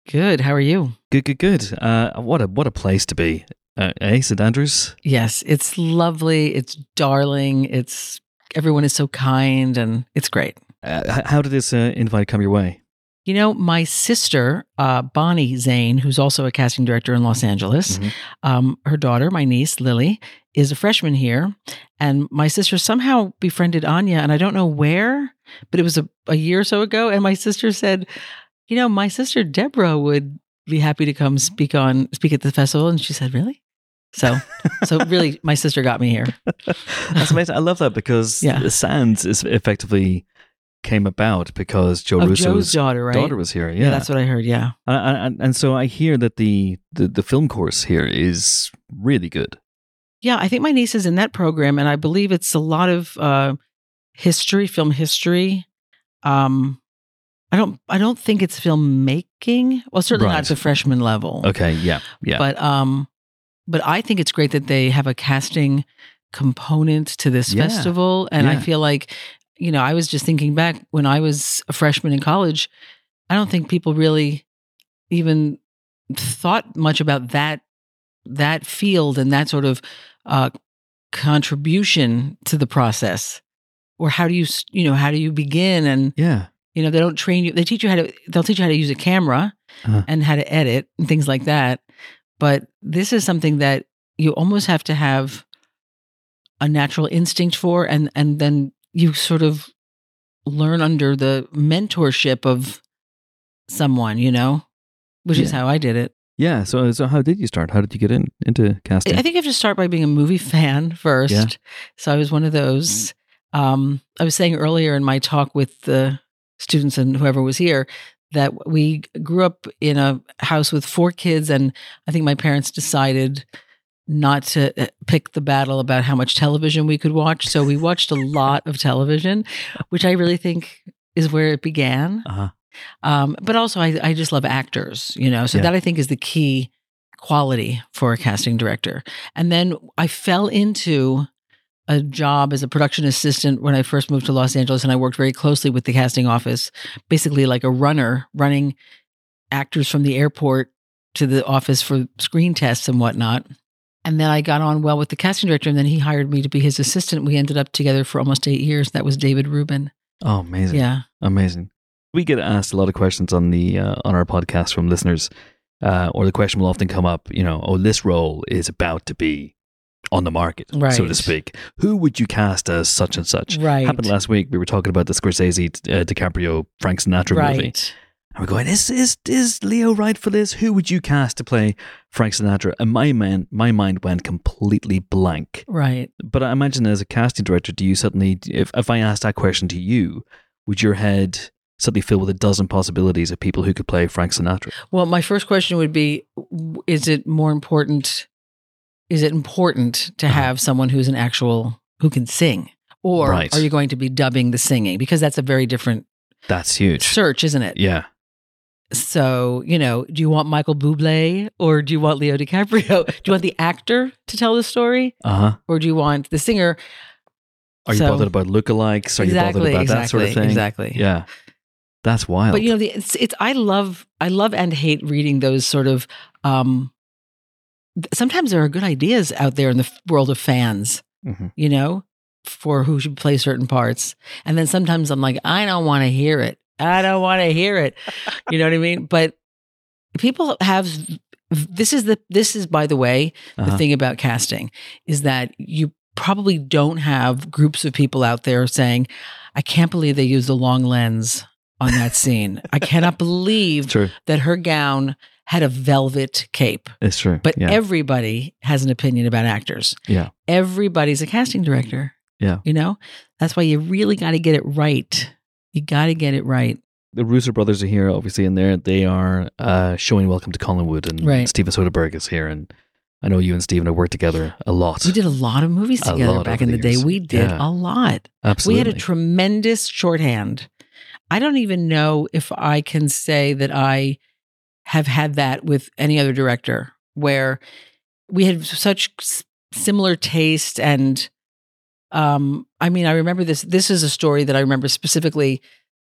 S9: Good. How are you?
S8: Good, good, good. Uh, what a what a place to be. Uh, eh, Saint Andrews?
S9: Yes, it's lovely. It's darling. It's everyone is so kind, and it's great.
S8: Uh, h- how did this uh, invite come your way?
S9: You know, my sister, uh, Bonnie Zane, who's also a casting director in Los Angeles,
S8: Mhm.
S9: um, her daughter, my niece, Lily, is a freshman here. And my sister somehow befriended Anya, and I don't know where, but it was a, a year or so ago. And my sister said, you know, my sister Deborah would be happy to come speak on speak at the festival. And she said, really? So, so really, my sister got me here.
S8: That's amazing. I love that because
S9: Yeah.
S8: the Sands is effectively came about because Joe
S9: Oh,
S8: Russo's
S9: Joe's daughter, right?
S8: daughter was here. Yeah,
S9: Yeah, that's what I heard. Yeah.
S8: And, and, and so I hear that the, the, the film course here is really good.
S9: Yeah, I think my niece is in that program, and I believe it's a lot of uh, history, film history. Um, I don't, I don't think it's filmmaking. Well, certainly not
S8: Right.
S9: at the freshman level.
S8: Okay, yeah, yeah.
S9: But, um, but I think it's great that they have a casting component to this
S8: Yeah.
S9: festival, and I
S8: Yeah.
S9: feel like, you know, I was just thinking back when I was a freshman in college. I don't think people really even thought much about that that field and that sort of uh, contribution to the process, or how do you s- you know how do you begin? And
S8: yeah.
S9: you know they don't train you. They teach you how to. They'll teach you how to use a camera
S8: Uh-huh.
S9: and how to edit and things like that. But this is something that you almost have to have a natural instinct for, and and then you sort of learn under the mentorship of someone, you know, which is
S8: Yeah.
S9: how I did it.
S8: Yeah, so so how did you start? How did you get in into casting?
S9: I think you have to start by being a movie fan first.
S8: Yeah.
S9: So I was one of those. Um, I was saying earlier in my talk with the students and whoever was here that we grew up in a house with four kids, and I think my parents decided not to uh, pick the battle about how much television we could watch. So we watched a lot of television, which I really think is where it began.
S8: Uh-huh.
S9: Um, but also, I, I just love actors, you know, so
S8: Yeah.
S9: that I think is the key quality for a casting director. And then I fell into a job as a production assistant when I first moved to Los Angeles, and I worked very closely with the casting office, basically like a runner, running actors from the airport to the office for screen tests and whatnot. And then I got on well with the casting director, and then he hired me to be his assistant. We ended up together for almost eight years. That was David Rubin.
S8: Oh, amazing.
S9: Yeah.
S8: Amazing. We get asked a lot of questions on the uh, on our podcast from listeners, uh, or the question will often come up, you know, oh, this role is about to be on the market, so to
S9: Right.
S8: speak. Who would you cast as such and such?
S9: Right.
S8: Happened last week. We were talking about the Scorsese, uh, DiCaprio, Frank Sinatra movie.
S9: Right.
S8: And we're going, is, is is Leo right for this? Who would you cast to play Frank Sinatra? And my man, my mind went completely blank.
S9: Right.
S8: But I imagine as a casting director, do you suddenly, if, if I asked that question to you, would your head suddenly fill with a dozen possibilities of people who could play Frank Sinatra?
S9: Well, my first question would be, w- is it more important, is it important to have someone who's an actual, who can sing? Or
S8: Right.
S9: are you going to be dubbing the singing? Because that's a very different
S8: That's huge.
S9: search, isn't it?
S8: Yeah.
S9: So, you know, do you want Michael Bublé or do you want Leo DiCaprio? Do you want the actor to tell the story
S8: Uh huh.
S9: or do you want the singer?
S8: Are you
S9: So-
S8: bothered about lookalikes? Are you
S9: Exactly,
S8: bothered about that sort of
S9: exactly,
S8: thing?
S9: exactly.
S8: Yeah. That's wild.
S9: But you know, the, it's it's I love I love and hate reading those sort of. Um, th- sometimes there are good ideas out there in the f- world of fans,
S8: Mhm.
S9: you know, for who should play certain parts, and then sometimes I'm like, I don't want to hear it. I don't want to hear it. You know what I mean? But people have. This is the this is by the way the
S8: Uh-huh.
S9: thing about casting is that you probably don't have groups of people out there saying, I can't believe they used the long lens on that scene. I cannot believe
S8: True.
S9: that her gown had a velvet cape.
S8: It's true.
S9: But
S8: yeah.
S9: everybody has an opinion about actors.
S8: yeah.
S9: Everybody's a casting director.
S8: Yeah.
S9: You know? That's why you really got to get it right. You got to get it right.
S8: The Russo brothers are here, obviously, and they're, they are uh, showing Welcome to Collinwood, and
S9: Right.
S8: Steven Soderbergh is here, and I know you and Steven have worked together a lot.
S9: We did a lot of movies
S8: A
S9: together
S8: lot
S9: back
S8: over
S9: in
S8: the
S9: the day.
S8: years.
S9: We did
S8: Yeah.
S9: a lot.
S8: Absolutely.
S9: We had a tremendous shorthand. I don't even know if I can say that I have had that with any other director where we had such s- similar taste. And um, I mean, I remember this. This is a story that I remember specifically.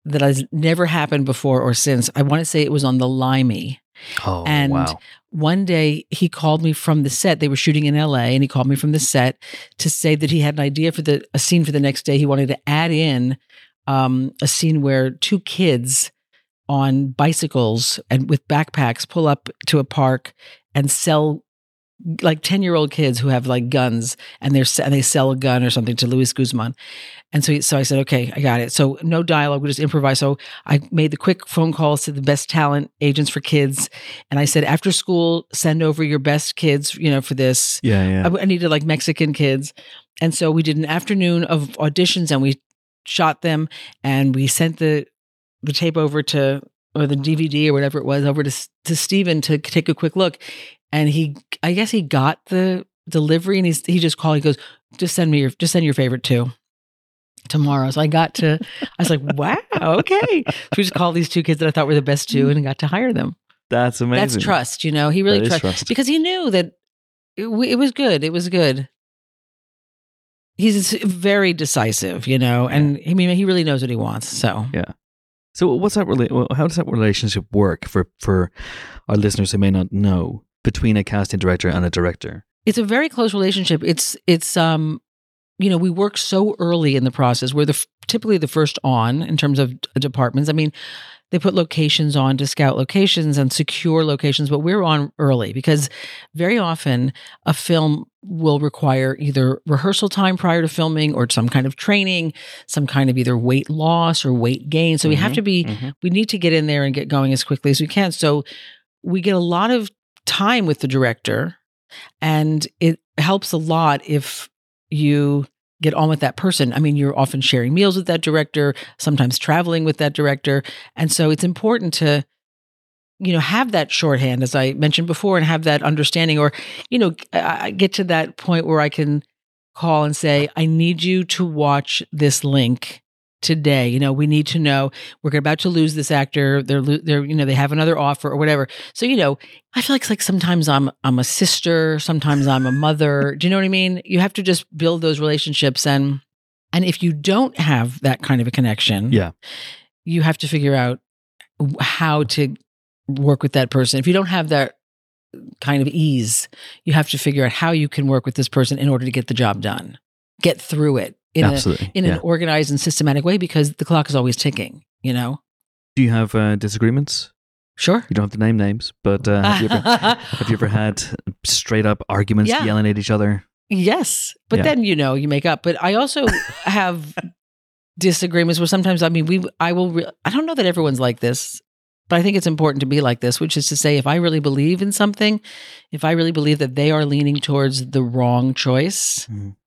S9: that has never happened before or since. I want to say it was on the Limey.
S8: Oh,
S9: And
S8: wow.
S9: one day he called me from the set. They were shooting in L A, and he called me from the set to say that he had an idea for the a scene for the next day. He wanted to add in um, a scene where two kids on bicycles and with backpacks pull up to a park and sell, like ten-year-old kids who have like guns, and they're and they sell a gun or something to Luis Guzman. And so, he, so I said, okay, I got it. So no dialogue, we just improvise. So I made the quick phone calls to the best talent agents for kids, and I said, after school, send over your best kids, you know, for this.
S8: Yeah, yeah.
S9: I, I needed like Mexican kids, and so we did an afternoon of auditions, and we shot them, and we sent the the tape over to, or the D V D or whatever it was, over to to Steven to take a quick look. And he, I guess he got the delivery, and he's, he just called. He goes, "Just send me your, just send your favorite two tomorrow." So I got to, I was like, "Wow, okay." So we just called these two kids that I thought were the best two, and got to hire them.
S8: That's amazing.
S9: That's trust, you know. He really
S8: That is
S9: trust,
S8: trust.
S9: because he knew that it, it was good. It was good. He's very decisive, you know, and I mean, he really knows what he wants. So
S8: Yeah. So what's that? Rela- well, how does that relationship work for for our listeners who may not know, between a casting director and a director?
S9: it's a very close relationship. It's it's um, you know, we work so early in the process. We're the typically the first on in terms of departments. I mean, they put locations on to scout locations and secure locations, but we're on early because very often a film will require either rehearsal time prior to filming or some kind of training, some kind of either weight loss or weight gain. So we have to be,
S8: mhm.
S9: we need to get in there and get going as quickly as we can. So we get a lot of time with the director, and it helps a lot if you get on with that person. I mean, you're often sharing meals with that director, sometimes traveling with that director. And so it's important to, you know, have that shorthand, as I mentioned before, and have that understanding, or, you know, I get to that point where I can call and say, I need you to watch this link today. You know, we need to know we're about to lose this actor. They're, lo- they're, you know, they have another offer or whatever. So, you know, I feel like, it's like sometimes I'm, I'm a sister, sometimes I'm a mother. Do you know what I mean? You have to just build those relationships. And, and if you don't have that kind of a connection,
S8: Yeah.
S9: you have to figure out how to work with that person. If you don't have that kind of ease, you have to figure out how you can work with this person in order to get the job done, get through it in, a,
S8: Absolutely.
S9: in
S8: yeah.
S9: an organized and systematic way, because the clock is always ticking, you know?
S8: Do you have uh, disagreements?
S9: Sure.
S8: You don't have to name names, but uh, have, you ever, have you ever had straight up arguments,
S9: Yeah.
S8: yelling at each other?
S9: Yes. But
S8: Yeah.
S9: then, you know, you make up. But I also have disagreements where sometimes, I mean, we, I will, re- I don't know that everyone's like this, but I think it's important to be like this, which is to say, if I really believe in something, if I really believe that they are leaning towards the wrong choice
S8: Mhm.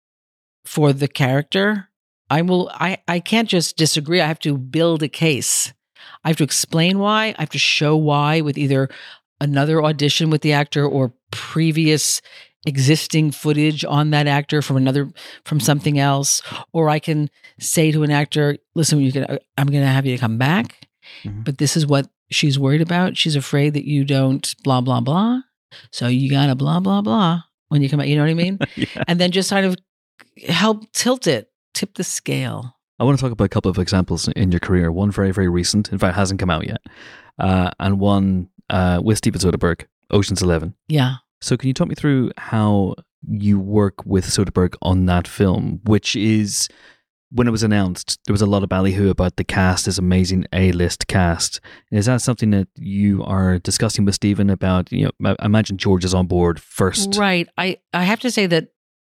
S9: for the character, I will, I, I can't just disagree. I have to build a case. I have to explain why. I have to show why with either another audition with the actor or previous existing footage on that actor from another, from something else. Or I can say to an actor, listen, you can, I'm going to have you come back,
S8: Mhm.
S9: but this is what she's worried about. She's afraid that you don't blah, blah, blah. So you got to blah, blah, blah when you come out. You know what I mean?
S8: Yeah.
S9: And then just kind of help tilt it, tip the scale.
S8: I want to talk about a couple of examples in your career. One very, very recent, in fact, hasn't come out yet, uh, and one uh, with Steven Soderbergh, Ocean's Eleven.
S9: Yeah.
S8: So can you talk me through how you work with Soderbergh on that film, which is, when it was announced, there was a lot of ballyhoo about the cast, this amazing A-list cast. Is that something that you are discussing with Steven about? You know, I imagine George is on board first.
S9: Right. I, I have to say that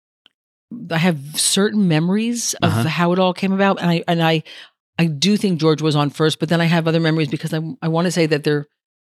S9: I have certain memories of
S8: Uh-huh.
S9: how it all came about. And I, and I, I do think George was on first, but then I have other memories because I, I want to say that there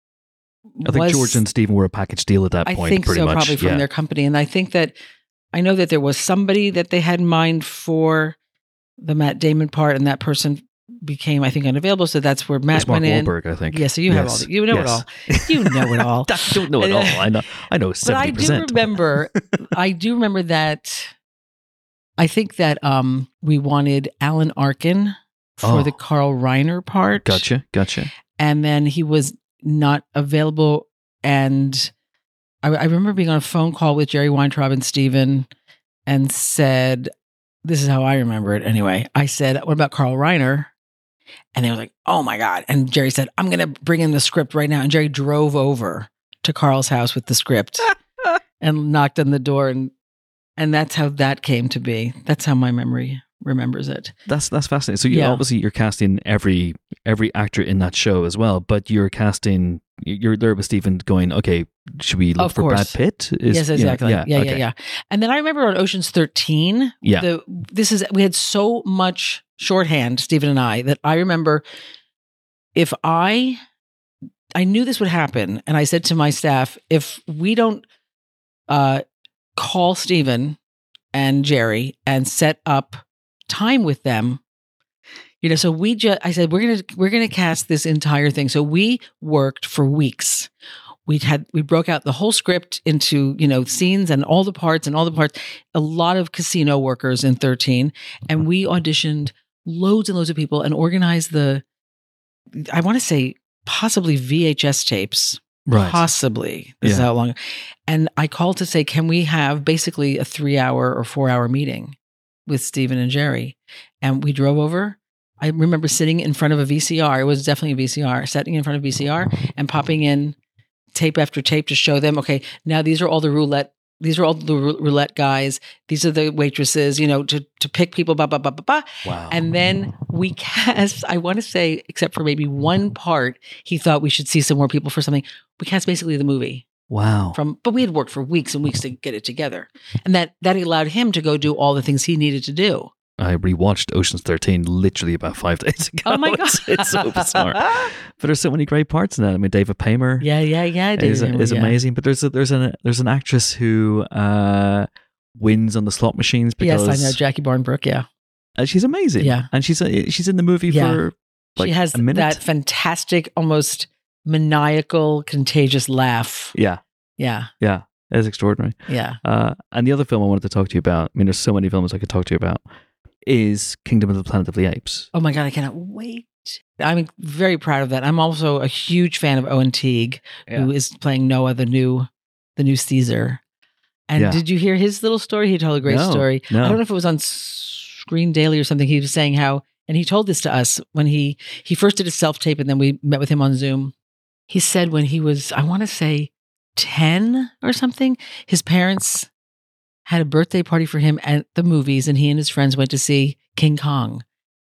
S8: I think
S9: was,
S8: George and Steven were a package deal at that
S9: I
S8: point,
S9: think
S8: pretty
S9: so,
S8: much.
S9: probably from
S8: yeah.
S9: their company. And I think that, I know that there was somebody that they had in mind for the Matt Damon part, and that person became, I think, unavailable. So that's where Matt
S8: It's Mark
S9: went in.
S8: Wahlberg, I think.
S9: Yeah, so you have all
S8: Yes.
S9: the, you know
S8: Yes.
S9: it all. You know it all.
S8: I don't know it all. I know. I know
S9: But
S8: seventy
S9: I do
S8: percent.
S9: remember, I do remember that. I think that um, we wanted Alan Arkin for
S8: Oh.
S9: the Carl Reiner part.
S8: Gotcha. Gotcha.
S9: And then he was not available. And I, I remember being on a phone call with Jerry Weintraub and Steven and said, this is how I remember it anyway. I said, what about Carl Reiner? And they were like, oh my God. And Jerry said, I'm going to bring in the script right now. And Jerry drove over to Carl's house with the script and knocked on the door. And and that's how that came to be. That's how my memory remembers it.
S8: That's that's fascinating. So you
S9: Yeah.
S8: obviously you're casting every every actor in that show as well, but you're casting you're there with Stephen going, okay, should we look
S9: Of
S8: for Brad
S9: course.
S8: Pitt? Is-
S9: yes, exactly. Yeah, yeah,
S8: okay.
S9: yeah. And then I remember on Ocean's thirteen,
S8: Yeah.
S9: the this is we had so much shorthand, Stephen and I, that I remember if I I knew this would happen, and I said to my staff, if we don't uh, call Stephen and Jerry and set up time with them, you know, so we just I said we're gonna we're gonna cast this entire thing. So we worked for weeks. We had we broke out the whole script into, you know, scenes and all the parts and all the parts. A lot of casino workers in thirteen, and we auditioned loads and loads of people and organized the. I want to say possibly V H S tapes.
S8: Right.
S9: Possibly. This is
S8: Yeah.
S9: how long. And I called to say, can we have basically a three hour or four hour meeting with Stephen and Jerry? And we drove over. I remember sitting in front of a V C R. It was definitely a V C R, sitting in front of a V C R and popping in tape after tape to show them, okay, now these are all the roulette. These are all the rou- roulette guys. These are the waitresses, you know, to, to pick people, blah, blah, blah, blah, blah.
S8: Wow.
S9: And then we cast, I want to say, except for maybe one part, he thought we should see some more people for something. We cast basically the movie
S8: Wow.
S9: from, but we had worked for weeks and weeks to get it together. And that, that allowed him to go do all the things he needed to do.
S8: I rewatched Ocean's thirteen literally about five days ago.
S9: Oh my God.
S8: It's, it's so bizarre. But there's so many great parts in that. I mean, David Paymer
S9: Yeah, yeah, yeah. David
S8: is,
S9: Hamer,
S8: is
S9: yeah.
S8: amazing. But there's a, there's an there's an actress who uh, wins on the slot machines because
S9: Yes, I know. Jackie Barnbrook, yeah.
S8: uh, she's amazing.
S9: Yeah.
S8: And she's uh, she's in the movie
S9: Yeah.
S8: for like
S9: she has
S8: a minute.
S9: that fantastic, almost maniacal, contagious laugh.
S8: yeah,
S9: Yeah,
S8: yeah. It's extraordinary.
S9: yeah.
S8: Uh, and the other film I wanted to talk to you about, I mean, there's so many films I could talk to you about, is Kingdom of the Planet of the Apes.
S9: Oh my God, I cannot wait. I'm very proud of that. I'm also a huge fan of Owen Teague, who is playing Noah, the new, the new Caesar. And
S8: Yeah.
S9: did you hear his little story? He told a great
S8: No,
S9: story.
S8: no.
S9: I don't know if it was on Screen Daily or something. He was saying how, and he told this to us when he he first did a self tape, and then we met with him on Zoom. He said when he was, I want to say, ten or something, his parents had a birthday party for him at the movies, and he and his friends went to see King Kong,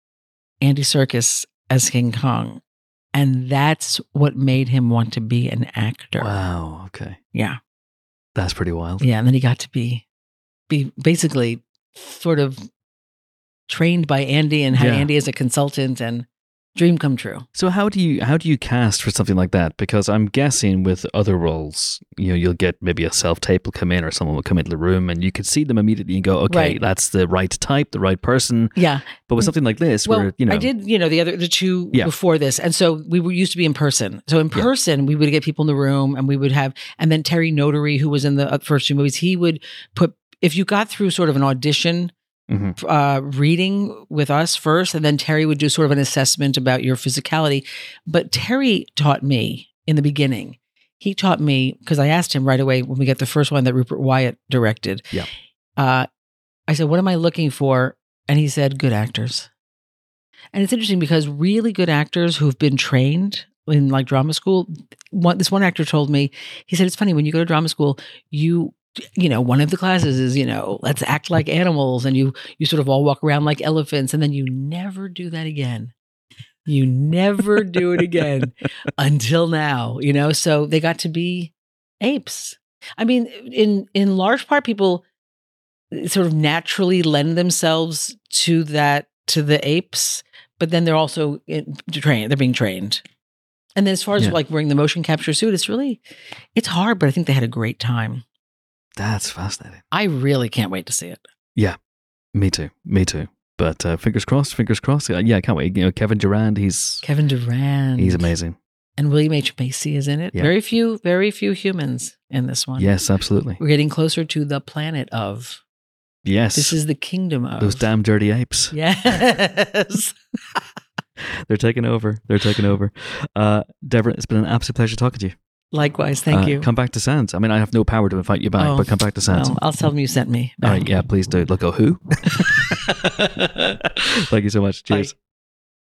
S9: Andy Serkis as King Kong. And that's what made him want to be an actor.
S8: Wow. Okay.
S9: Yeah.
S8: That's pretty wild.
S9: Yeah. And then he got to be, be basically sort of trained by Andy and had
S8: Yeah.
S9: Andy as a consultant, and dream come true.
S8: So how do you how do you cast for something like that? Because I'm guessing with other roles, you know, you'll get maybe a self tape will come in, or someone will come into the room, and you could see them immediately and go, okay,
S9: Right.
S8: that's the right type, the right person.
S9: Yeah.
S8: But with something like this,
S9: Well,
S8: where you know,
S9: I did, you know, the other, the two
S8: Yeah.
S9: before this. And so we were used to be in person. So in
S8: Yeah.
S9: person, we would get people in the room, and we would have, and then Terry Notary, who was in the uh, first two movies, he would put, if you got through sort of an audition,
S8: Mhm.
S9: uh, reading with us first, and then Terry would do sort of an assessment about your physicality. But Terry taught me in the beginning. He taught me, because I asked him right away when we got the first one that Rupert Wyatt directed.
S8: Yeah.
S9: Uh, I said, what am I looking for? And he said, good actors. And it's interesting because really good actors who've been trained in like drama school, one, this one actor told me, he said, it's funny, when you go to drama school, you you know, one of the classes is, you know, let's act like animals, and you you sort of all walk around like elephants, and then you never do that again. You never do it again until now, you know? So they got to be apes. I mean, in in large part, people sort of naturally lend themselves to that, to the apes, but then they're also in, trained, they're being trained. And then as far as
S8: Yeah.
S9: like wearing the motion capture suit, it's really, it's hard, but I think they had a great time.
S8: that's fascinating.
S9: I really can't wait to see it.
S8: Yeah, me too, me too. But uh, fingers crossed, fingers crossed. Uh, Yeah, I can't wait. You know, Kevin Durand, he's
S9: Kevin Durand.
S8: he's amazing.
S9: And William H. Macy is in it.
S8: Yeah.
S9: Very few, very few humans in this one.
S8: Yes, absolutely.
S9: We're getting closer to the planet of.
S8: Yes,
S9: This is the kingdom of.
S8: those damn dirty apes.
S9: Yes.
S8: They're taking over. They're taking over. Uh, Deborah, it's been an absolute pleasure talking to you.
S9: Likewise. Thank
S8: Uh,
S9: you.
S8: Come back to Sands. I mean, I have no power to invite you back,
S9: Oh,
S8: but come back to Sands.
S9: well, I'll tell them you sent me.
S8: All
S9: back.
S8: right, yeah, please do. Look, oh, who? Thank you so much. Cheers.
S9: Bye.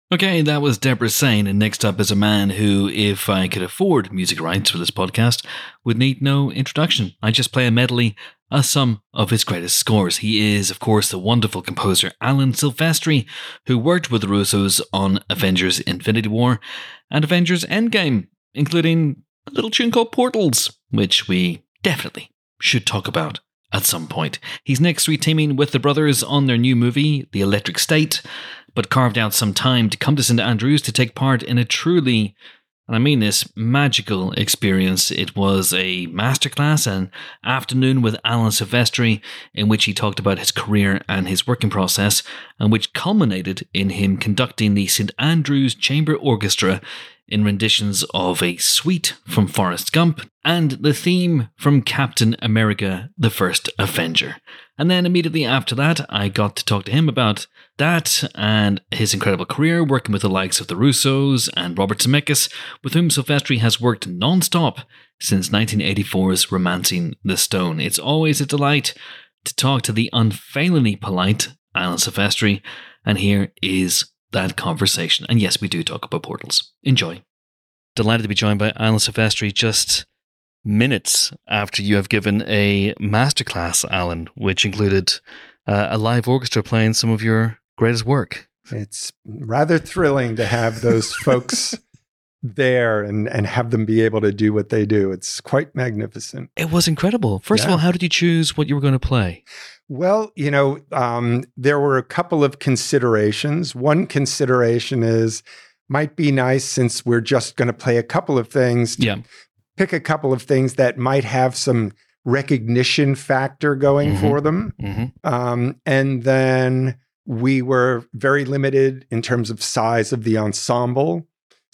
S5: Okay, that was Deborah Sain, and next up is a man who, if I could afford music rights for this podcast, would need no introduction. I just play a medley, a sum of his greatest scores. He is, of course, the wonderful composer Alan Silvestri, who worked with the Russos on Avengers Infinity War and Avengers Endgame, including a little tune called Portals, which we definitely should talk about at some point. He's next re-teaming with the brothers on their new movie, The Electric State, but carved out some time to come to Saint Andrews to take part in a truly, and I mean this, magical experience. It was a masterclass, an afternoon with Alan Silvestri, in which he talked about his career and his working process, and which culminated in him conducting the Saint Andrews Chamber Orchestra in renditions of a suite from Forrest Gump and the theme from Captain America, the First Avenger. And then immediately after that, I got to talk to him about that and his incredible career working with the likes of the Russos and Robert Zemeckis, with whom Silvestri has worked non-stop since nineteen eighty-four's Romancing the Stone. It's always a delight to talk to the unfailingly polite Alan Silvestri, and here is that conversation. And yes, we do talk about portals. Enjoy. Delighted to be joined by Alan Silvestri just minutes after you have given a masterclass, Alan, which included uh, a live orchestra playing some of your greatest work.
S10: It's rather thrilling to have those folks there and, and have them be able to do what they do. It's quite magnificent.
S5: It was incredible. First yeah. of all, how did you choose what you were going to play?
S10: Well, you know, um, there were a couple of considerations. One consideration is, might be nice since we're just going to play a couple of things.
S5: Yeah.
S10: Pick a couple of things that might have some recognition factor going
S5: mm-hmm.
S10: for them.
S5: Mm-hmm.
S10: Um, and then we were very limited in terms of size of the ensemble.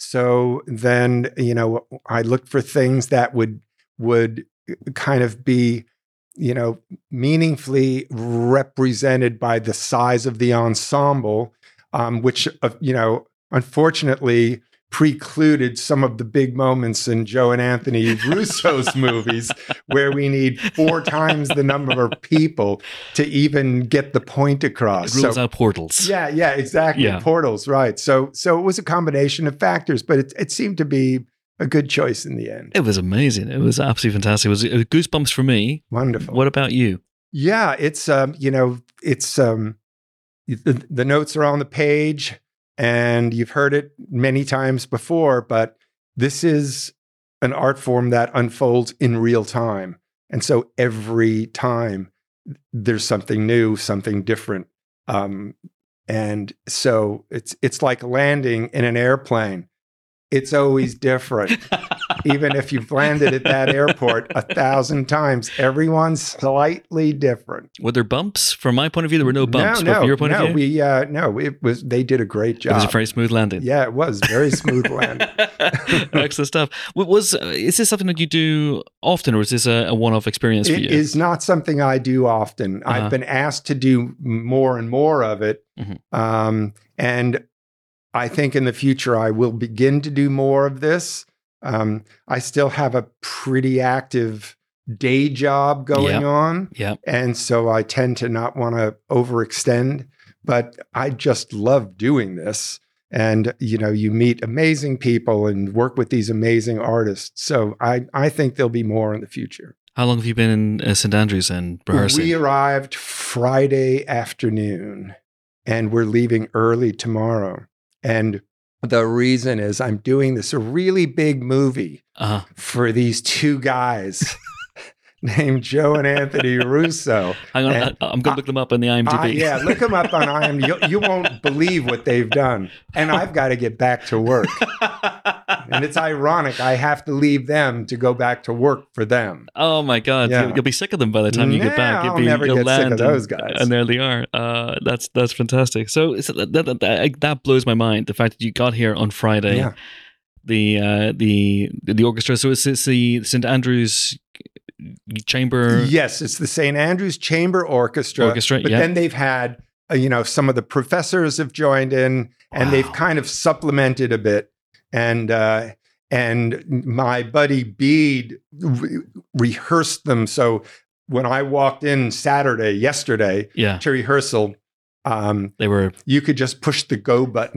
S10: So then, you know, I looked for things that would would kind of be, you know, meaningfully represented by the size of the ensemble, um, which, uh, you know, unfortunately precluded some of the big moments in Joe and Anthony Russo's movies where we need four times the number of people to even get the point across.
S5: It rules
S10: so,
S5: out portals.
S10: Yeah, yeah, exactly.
S5: Yeah.
S10: Portals, right. So so it was a combination of factors, but it, it seemed to be a good choice in the end.
S5: It was amazing. It was absolutely fantastic. It was, it was goosebumps for me.
S10: Wonderful.
S5: What about you?
S10: Yeah, it's, um, you know, it's, um, the, the notes are on the page. And you've heard it many times before, but this is an art form that unfolds in real time. And so every time there's something new, something different. Um, and so it's it's like landing in an airplane. It's always different. Even if you've landed at that airport a thousand times, everyone's slightly different.
S5: Were there bumps? From my point of view, there were no bumps.
S10: No, no,
S5: but from your point
S10: no.
S5: of view,
S10: We uh, no, it was. They did a great job.
S5: It was a very smooth landing.
S10: Yeah, it was very smooth landing.
S5: Excellent stuff. Was uh, is this something that you do often, or is this a, a one-off experience for
S10: it
S5: you?
S10: It is not something I do often.
S5: Uh-huh.
S10: I've been asked to do more and more of it,
S5: mm-hmm.
S10: um, and I think in the future I will begin to do more of this. Um, I still have a pretty active day job going
S5: yep.
S10: on.
S5: Yep.
S10: And so I tend to not want to overextend, but I just love doing this. And, you know, you meet amazing people and work with these amazing artists. So I, I think there'll be more in the future.
S5: How long have you been in uh, Saint Andrews and rehearsing?
S10: We arrived Friday afternoon and we're leaving early tomorrow. And the reason is I'm doing this a really big movie
S5: uh-huh.
S10: for these two guys named Joe and Anthony Russo.
S5: Hang on,
S10: and
S5: I, I'm going to look them up on the IMDb.
S10: Uh, yeah, look them up on IMDb. You, you won't believe what they've done. And I've got to get back to work. And it's ironic. I have to leave them to go back to work for them.
S5: Oh my God!
S10: Yeah.
S5: You'll, you'll be sick of them by the time you
S10: yeah,
S5: get back. You'll
S10: I'll
S5: be,
S10: never
S5: you'll
S10: get
S5: land
S10: sick of those guys.
S5: And, and there they are. Uh, that's that's fantastic. So, so that, that, that that blows my mind. The fact that you got here on Friday.
S10: Yeah.
S5: The uh, the the orchestra. So it's, it's the Saint Andrews Chamber.
S10: Yes, it's the Saint Andrews Chamber Orchestra.
S5: Orchestra,
S10: but
S5: yeah.
S10: then they've had, uh, you know, some of the professors have joined in, and
S5: Wow.
S10: they've kind of supplemented a bit. And uh, and my buddy Bede re- rehearsed them. So when I walked in Saturday, yesterday,
S5: Yeah.
S10: to rehearsal, um,
S5: They were
S10: you could just push the go button.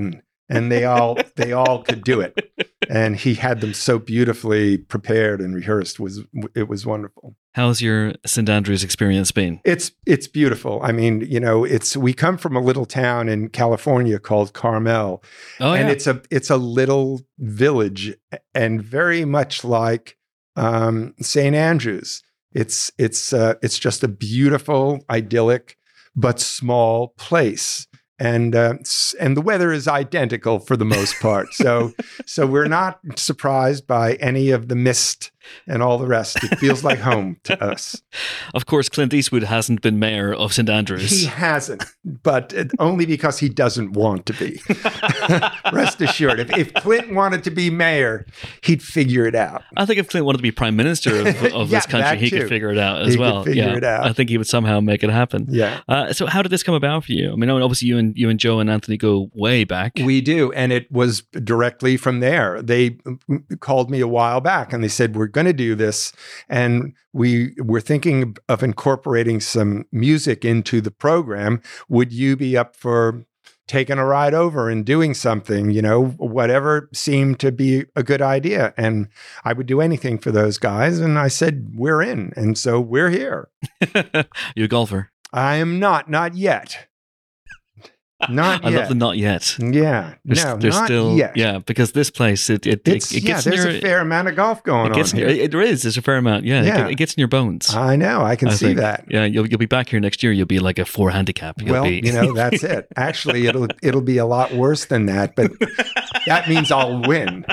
S10: and they all they all could do it. And he had them so beautifully prepared and rehearsed. Was it was wonderful.
S8: How's your Saint Andrews experience been?
S10: It's it's beautiful. I mean, you know, it's we come from a little town in California called Carmel,
S8: Oh,
S10: and
S8: yeah.
S10: it's a it's a little village, and very much like um, Saint Andrews. It's it's uh, it's just a beautiful, idyllic, but small place. And uh, s- and the weather is identical for the most part, so so we're not surprised by any of the mist and all the rest. It feels like home to us.
S8: Of course, Clint Eastwood hasn't been mayor of Saint Andrews.
S10: He hasn't, but it- only because he doesn't want to be. Rest assured, if, if Clint wanted to be mayor, he'd figure it out.
S8: I think if Clint wanted to be prime minister of, of
S10: Yeah,
S8: this country,
S10: that
S8: he
S10: too.
S8: could figure it out as
S10: He could
S8: well.
S10: figure
S8: yeah,
S10: it out.
S8: I think he would somehow make it happen.
S10: Yeah.
S8: Uh, so, how did this come about for you? I mean, obviously, you and you and Joe and Anthony go way back.
S10: We do. And it was directly from there. They called me a while back and they said, we're going to do this. And we were thinking of incorporating some music into the program. Would you be up for taking a ride over and doing something, you know, whatever seemed to be a good idea? And I would do anything for those guys. And I said, we're in. And so we're here.
S8: You're a golfer.
S10: I am not, not yet. Not
S8: I
S10: yet.
S8: love the not yet.
S10: Yeah.
S8: There's,
S10: no,
S8: there's
S10: not
S8: still
S10: yet.
S8: yeah, because this place it it,
S10: It's,
S8: it, it
S10: yeah,
S8: gets in
S10: there's
S8: your,
S10: a fair amount of golf going
S8: it gets
S10: on
S8: in
S10: here.
S8: your, it, there is there's a fair amount. Yeah,
S10: Yeah.
S8: It, it gets in your bones.
S10: I know. I can
S8: I
S10: see
S8: think.
S10: that.
S8: Yeah, you'll you'll be back here next year. You'll be like a four handicap. You'll
S10: Well,
S8: be,
S10: you know, that's it. Actually, it'll it'll be a lot worse than that, but that means I'll win.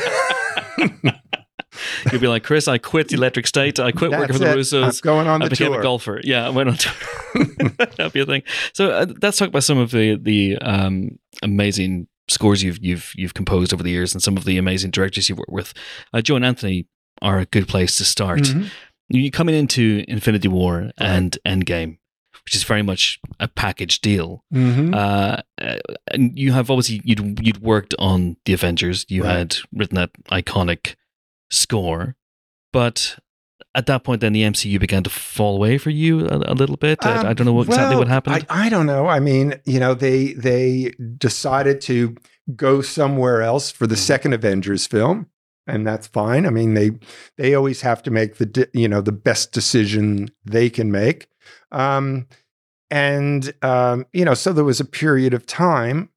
S8: You'll be like, Chris, I quit the Electric State. I quit working
S10: That's
S8: for the
S10: it.
S8: Russos.
S10: I'm going on
S8: I
S10: the
S8: became
S10: tour.
S8: a golfer. Yeah, I went on tour. That'd be a thing. So uh, let's talk about some of the the um, amazing scores you've you've you've composed over the years, and some of the amazing directors you've worked with. Uh, Joe and Anthony are a good place to start.
S10: Mhm.
S8: You coming into Infinity War and Endgame, which is very much a package deal.
S10: Mhm.
S8: Uh, uh, and you have obviously you'd you'd worked on the Avengers. You
S10: Right.
S8: had written that iconic score, but at that point, then the M C U began to fall away for you a, a little bit. I, I don't know what, exactly
S10: Well,
S8: what happened.
S10: I, I don't know. I mean, you know, they they decided to go somewhere else for the second Avengers film, and that's fine. I mean, they they always have to make the di- you know the best decision they can make, um, and um, you know, so there was a period of time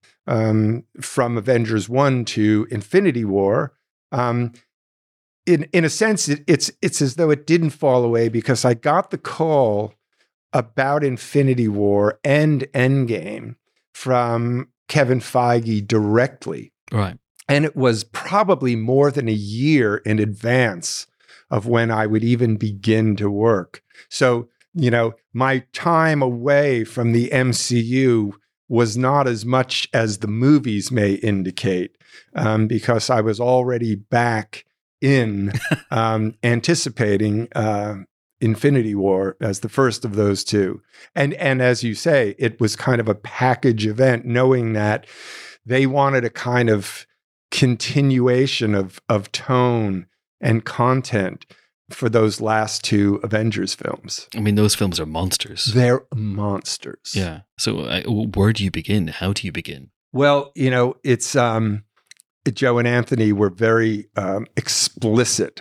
S10: um, from Avengers one to Infinity War. Um, in in a sense, it, it's it's as though it didn't fall away because I got the call about Infinity War and Endgame from Kevin Feige directly.
S8: right.
S10: And it was probably more than a year in advance of when I would even begin to work. So, you know, my time away from the M C U was not as much as the movies may indicate, um, because I was already back in um, anticipating uh, Infinity War as the first of those two. And and as you say, it was kind of a package event, knowing that they wanted a kind of continuation of of tone and content for those last two Avengers films.
S8: I mean, those films are monsters.
S10: They're monsters.
S8: Yeah. So uh, where do you begin? How do you begin?
S10: Well, you know, it's um, Joe and Anthony were very um, explicit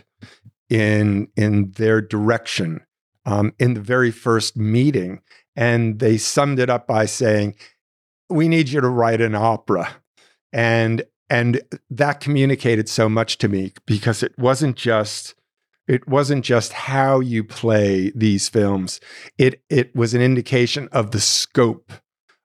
S10: in in their direction um, in the very first meeting, and they summed it up by saying, "We need you to write an opera," and and that communicated so much to me because it wasn't just it wasn't just how you play these films; it it was an indication of the scope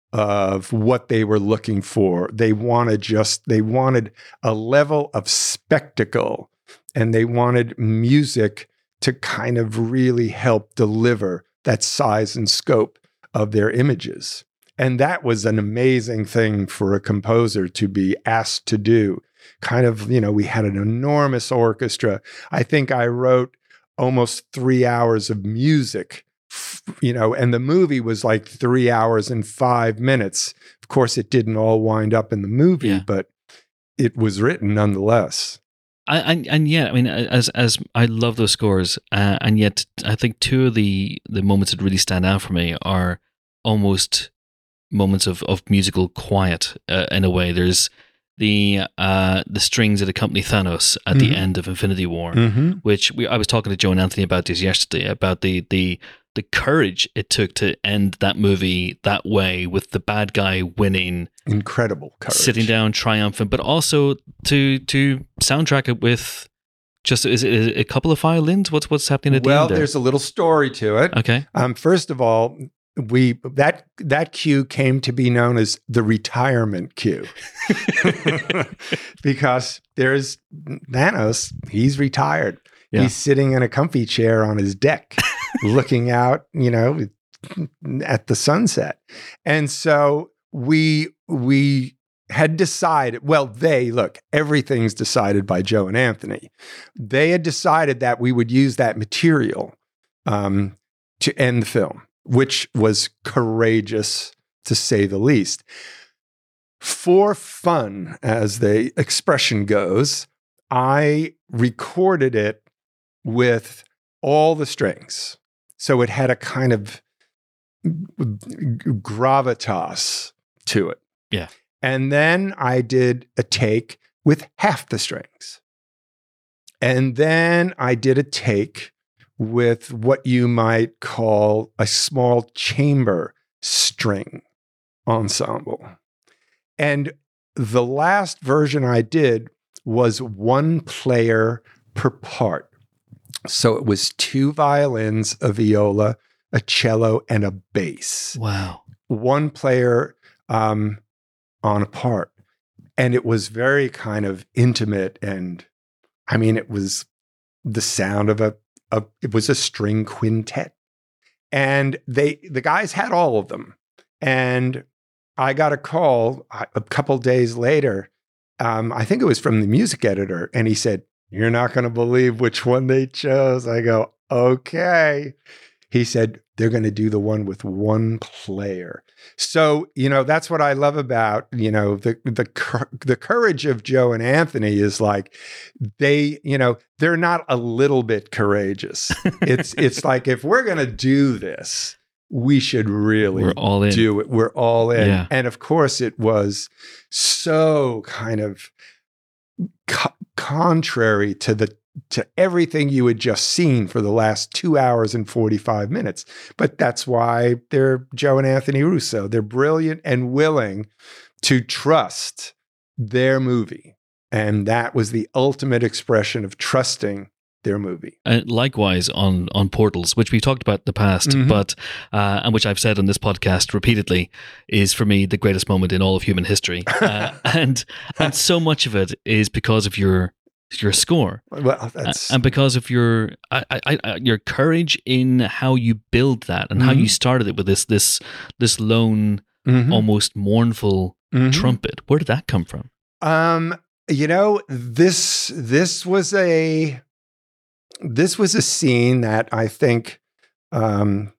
S10: of what they were looking for. They wanted just, they wanted a level of spectacle, and they wanted music to kind of really help deliver that size and scope of their images. And that was an amazing thing for a composer to be asked to do. Kind of, you know, we had an enormous orchestra. I think I wrote almost three hours of music, you know, and the movie was like three hours and five minutes. Of course, it didn't all wind up in the movie,
S8: Yeah.
S10: but it was written nonetheless.
S8: I, and and yet, I mean, as as I love those scores, uh, and yet I think two of the the moments that really stand out for me are almost
S5: moments of, of musical quiet uh, in a way. There's the uh, the strings that accompany Thanos at
S10: Mhm.
S5: the end of Infinity War,
S10: Mm-hmm.
S5: which we, I was talking to Joe and Anthony about this yesterday, about the the the courage it took to end that movie that way, with the bad guy winning,
S10: Incredible courage.
S5: sitting down triumphant, but also to to soundtrack it with just is it, is it a couple of violins? What's what's happening at the
S10: Well,
S5: end there?
S10: there's a little story to it.
S5: Okay.
S10: Um, first of all, we that that cue came to be known as the retirement cue, because there's Thanos. He's retired.
S5: Yeah.
S10: He's sitting in a comfy chair on his deck, looking out, you know, at the sunset. And so we we had decided. Well, they look. Everything's decided by Joe and Anthony. They had decided that we would use that material um, to end the film, which was courageous to say the least. For fun, as the expression goes, I recorded it with all the strings. So it had a kind of gravitas to it.
S5: Yeah.
S10: And then I did a take with half the strings. And then I did a take with what you might call a small chamber string ensemble. And the last version I did was one player per part. So it was two violins, a viola, a cello, and a bass.
S5: Wow.
S10: One player um, on a part. And it was very kind of intimate. And I mean, it was the sound of a, a it was a string quintet. And they the guys had all of them. And I got a call a couple days later. Um, I think it was from the music editor. And he said, "You're not going to believe which one they chose." I go, "Okay." He said, "They're going to do the one with one player." So, you know, that's what I love about, you know, the the the courage of Joe and Anthony is like they, you know, they're not a little bit courageous. It's it's like, if we're going to do this, we should really
S5: We're all in.
S10: do it. We're all in.
S5: Yeah.
S10: And of course, it was so kind of co- contrary to the to everything you had just seen for the last two hours and forty-five minutes. But that's why they're Joe and Anthony Russo. They're brilliant and willing to trust their movie. And that was the ultimate expression of trusting their movie.
S5: Uh, likewise on on Portals, which we've talked about in the past,
S10: Mhm.
S5: but uh, and which I've said on this podcast repeatedly, is for me the greatest moment in all of human history, uh, and and so much of it is because of your your score,
S10: Well, that's
S5: uh, and because of your I, I, I, your courage in how you build that and how
S10: Mhm.
S5: you started it with this this this lone,
S10: Mhm.
S5: almost mournful
S10: Mhm.
S5: trumpet. Where did that come from?
S10: Um, you know, this this was a this was a scene that I think um,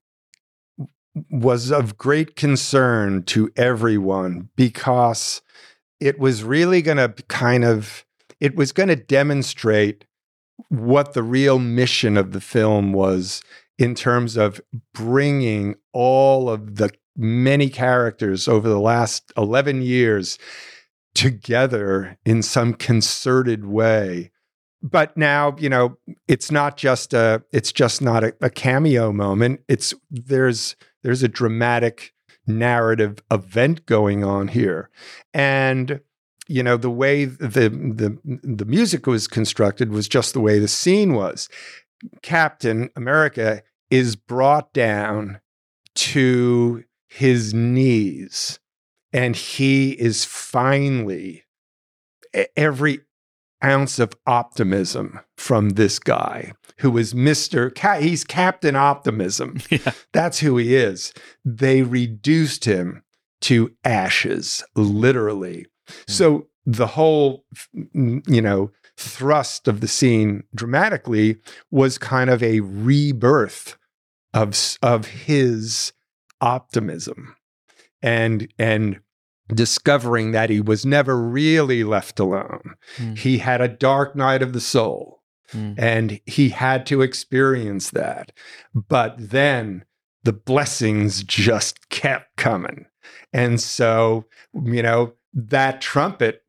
S10: was of great concern to everyone, because it was really going to kind of it was going to demonstrate what the real mission of the film was, in terms of bringing all of the many characters over the last eleven years together in some concerted way. But now, you know, it's not just a it's just not a, a cameo moment. It's there's there's a dramatic narrative event going on here. And you know, the way the the the music was constructed was just the way the scene was. Captain America is brought down to his knees, and he is finally, every ounce of optimism from this guy who is Mister Ca- he's Captain Optimism.
S5: Yeah.
S10: That's who he is. They reduced him to ashes, literally. So the whole, you know, thrust of the scene dramatically was kind of a rebirth of of his optimism, and and discovering that he was never really left alone.
S5: Mm.
S10: He had a dark night of the soul,
S5: Mm.
S10: and he had to experience that. But then the blessings just kept coming. And so, you know, that trumpet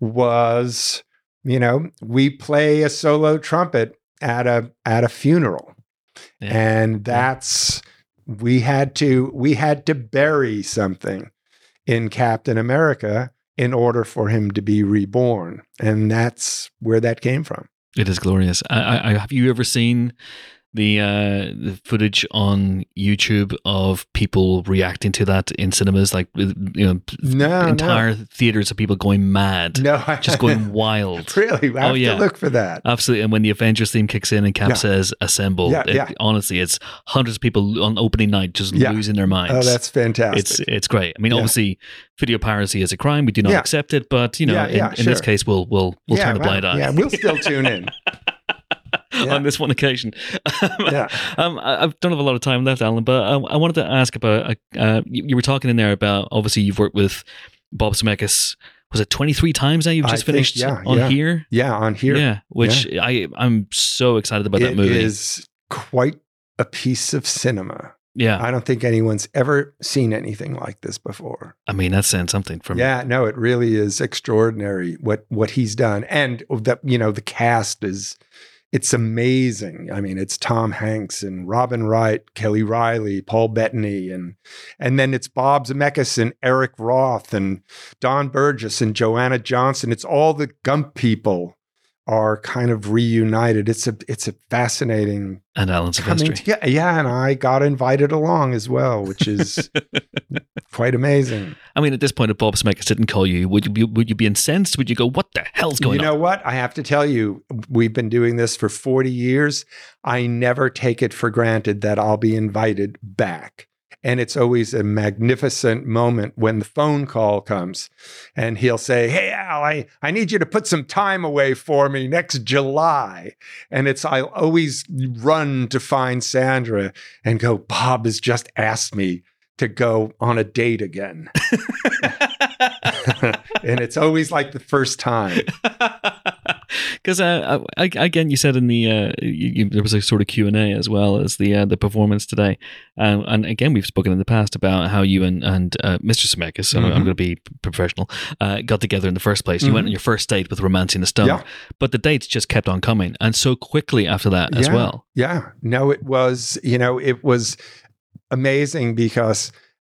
S10: was, you know, we play a solo trumpet at a at a funeral. Yeah. And that's we had to we had to bury something in Captain America in order for him to be reborn. And that's where that came from.
S5: It is glorious. I, I, have you ever seen the uh, the footage on YouTube of people reacting to that in cinemas? Like, you know,
S10: no,
S5: entire
S10: no.
S5: theaters of people going mad.
S10: No,
S5: just going wild.
S10: Really? I have
S5: oh, yeah.
S10: to look for that.
S5: Absolutely. And when the Avengers theme kicks in and Cap
S10: yeah.
S5: says assemble,
S10: yeah,
S5: it,
S10: yeah.
S5: honestly, it's hundreds of people on opening night just
S10: yeah.
S5: losing their minds.
S10: Oh, that's fantastic.
S5: It's it's great. I mean,
S10: yeah.
S5: obviously, video piracy is a crime. We do not
S10: yeah.
S5: accept it. But, you know,
S10: yeah, yeah,
S5: in,
S10: sure.
S5: in this case, we'll we'll we'll
S10: yeah,
S5: turn a
S10: well,
S5: blind eye.
S10: Yeah, we'll still tune in.
S5: Yeah. On this one occasion.
S10: yeah.
S5: um, I, I don't have a lot of time left, Alan, but I, I wanted to ask about, uh, you, you were talking in there about, obviously you've worked with Bob Zemeckis, was it twenty-three times now you've just
S10: I
S5: finished
S10: think, yeah,
S5: on
S10: yeah.
S5: Here?
S10: Yeah, on Here.
S5: Yeah, which
S10: yeah.
S5: I, I'm so excited about that movie.
S10: It is quite a piece of cinema.
S5: Yeah.
S10: I don't think anyone's ever seen anything like this before.
S5: I mean, that's saying something from
S10: Yeah, no, it really is extraordinary what what he's done. And that, you know, the cast is it's amazing. I mean, it's Tom Hanks and Robin Wright, Kelly Riley, Paul Bettany, and and then it's Bob Zemeckis and Eric Roth and Don Burgess and Joanna Johnson. It's all the Gump people are kind of reunited. It's a it's a fascinating
S5: and Alan Silvestri.
S10: Yeah, yeah, and I got invited along as well, which is quite amazing.
S5: I mean, at this point, if Bob Zemeckis didn't call you, would you be would you be incensed? Would you go, "What the hell's going on?"
S10: You know on? What? I have to tell you, we've been doing this for forty years. I never take it for granted that I'll be invited back. And it's always a magnificent moment when the phone call comes and he'll say, "Hey, Al, I, I need you to put some time away for me next July." And it's, I'll always run to find Sandra and go, "Bob has just asked me to go on a date again." And it's always like the first time.
S5: Because uh, I, again, you said in the uh, you, you, there was a sort of Q and A as well as the uh, the performance today, um, and again we've spoken in the past about how you and and uh, Mister Zemeckis, mm-hmm. I'm, I'm going to be professional, uh, got together in the first place. You mm-hmm. went on your first date with Romancing the Stone,
S10: yeah.
S5: but the dates just kept on coming, and so quickly after that
S10: yeah.
S5: as well.
S10: Yeah, no, it was you know it was amazing because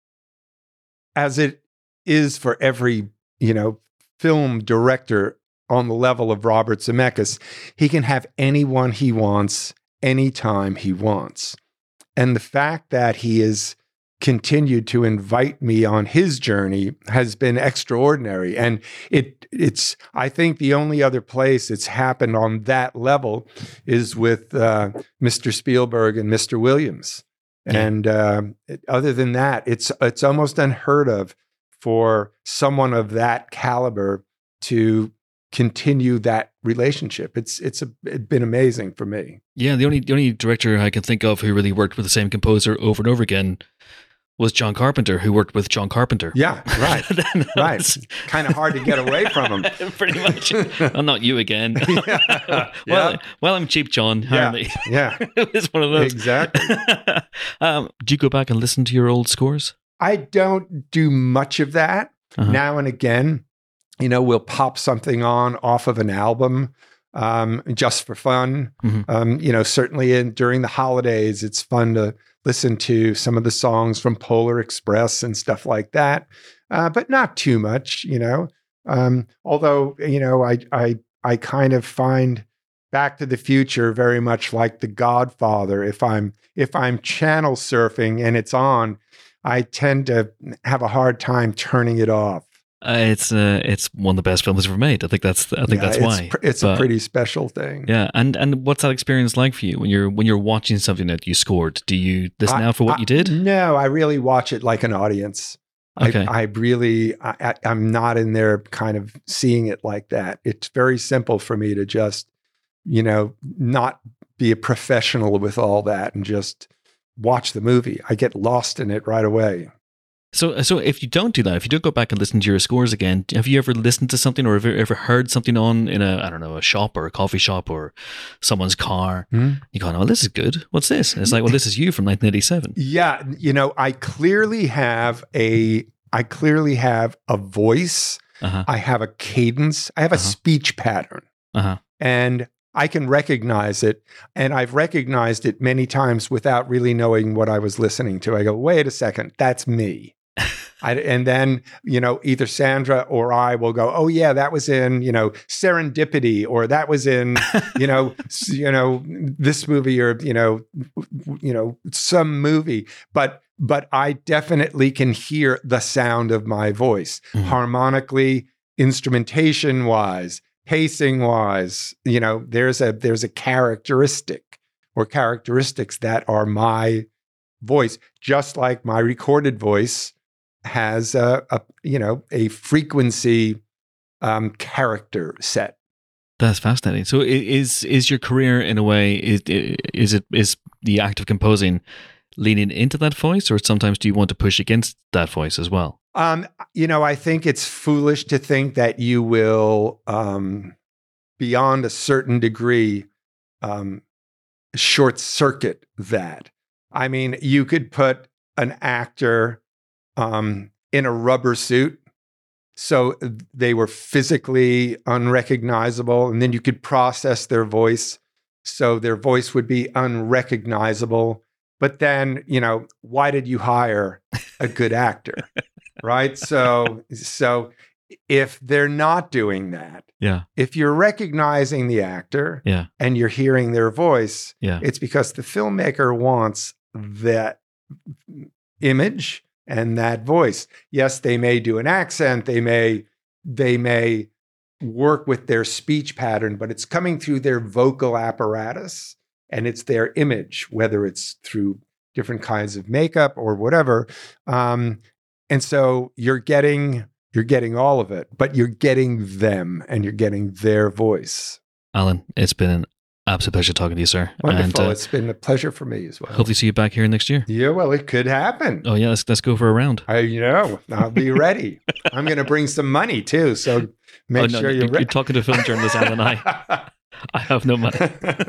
S10: as it is for every you know film director on the level of Robert Zemeckis, he can have anyone he wants, anytime he wants. And the fact that he has continued to invite me on his journey has been extraordinary. And it it's, I think the only other place it's happened on that level is with uh, Mister Spielberg and Mister Williams. Yeah. And uh, other than that, it's it's almost unheard of for someone of that caliber to continue that relationship. It's it's a, it's been amazing for me.
S5: Yeah, the only the only director I can think of who really worked with the same composer over and over again was John Carpenter, who worked with John Carpenter.
S10: Yeah, right, right. Kind of hard to get away from him.
S5: Pretty much. Well, not you again.
S10: yeah.
S5: well,
S10: yeah.
S5: well, I'm Cheap John.
S10: Yeah, yeah.
S5: It's one of those.
S10: Exactly.
S5: um, do you go back and listen to your old scores?
S10: I don't do much of that. Uh-huh. Now and again, you know, we'll pop something on off of an album um, just for fun. Mm-hmm. Um, you know, certainly in, during the holidays, it's fun to listen to some of the songs from Polar Express and stuff like that, uh, but not too much, you know. Um, although, you know, I, I, I kind of find Back to the Future very much like The Godfather. If I'm, if I'm channel surfing and it's on, I tend to have a hard time turning it off.
S5: Uh, it's uh, it's one of the best films ever made. I think that's I think
S10: yeah,
S5: that's
S10: it's
S5: why.
S10: Pr- it's
S5: but,
S10: a pretty special thing.
S5: Yeah, and and what's that experience like for you when you're when you're watching something that you scored? Do you listen
S10: I,
S5: out for what
S10: I,
S5: you did?
S10: No, I really watch it like an audience.
S5: Okay.
S10: I, I really I, I'm not in there kind of seeing it like that. It's very simple for me to just you know not be a professional with all that and just watch the movie. I get lost in it right away.
S5: So, so if you don't do that, if you don't go back and listen to your scores again, have you ever listened to something, or have you ever heard something on in a, I don't know, a shop or a coffee shop or someone's car?
S10: Mm.
S5: You go, oh, this is good. What's this? And it's like, well, this is you from nineteen eighty-seven.
S10: Yeah, you know, I clearly have a, I clearly have a voice.
S5: Uh-huh.
S10: I have a cadence. I have a
S5: Uh-huh.
S10: speech pattern,
S5: Uh-huh.
S10: and I can recognize it. And I've recognized it many times without really knowing what I was listening to. I go, wait a second, that's me. I, and then, you know, either Sandra or I will go, oh yeah, that was in, you know, Serendipity, or that was in, you know, s- you know, this movie, or, you know, w- you know, some movie. But, but I definitely can hear the sound of my voice
S5: Mhm.
S10: harmonically, instrumentation wise, pacing wise. You know, there's a, there's a characteristic or characteristics that are my voice, just like my recorded voice has a, a you know a frequency um, character set.
S5: That's fascinating. So, i- is is your career in a way, is is it is the act of composing leaning into that voice, or sometimes do you want to push against that voice as well?
S10: Um, you know, I think it's foolish to think that you will, um, beyond a certain degree, um, short circuit that. I mean, you could put an actor um, in a rubber suit, so they were physically unrecognizable, and then you could process their voice, so their voice would be unrecognizable. But then, you know, why did you hire a good actor, right? So, so if they're not doing that,
S5: Yeah.
S10: if you're recognizing the actor
S5: Yeah.
S10: and you're hearing their voice,
S5: Yeah.
S10: it's because the filmmaker wants that image and that voice. Yes, they may do an accent, they may they may work with their speech pattern, but it's coming through their vocal apparatus, and it's their image, whether it's through different kinds of makeup or whatever. Um, and so you're getting you're getting all of it, but you're getting them and you're getting their voice.
S5: Alan, it's been an absolute pleasure talking to you, sir.
S10: Wonderful.
S5: And uh,
S10: It's been a pleasure for me as well.
S5: hopefully see you back here next year.
S10: Yeah, well, it could happen.
S5: Oh yeah, let's let's go for a round.
S10: I, you know, I'll be ready. I'm going to bring some money too, so make
S5: oh, no,
S10: sure
S5: you're,
S10: you're ready.
S5: you're talking to film journalist Alan. I I have no money.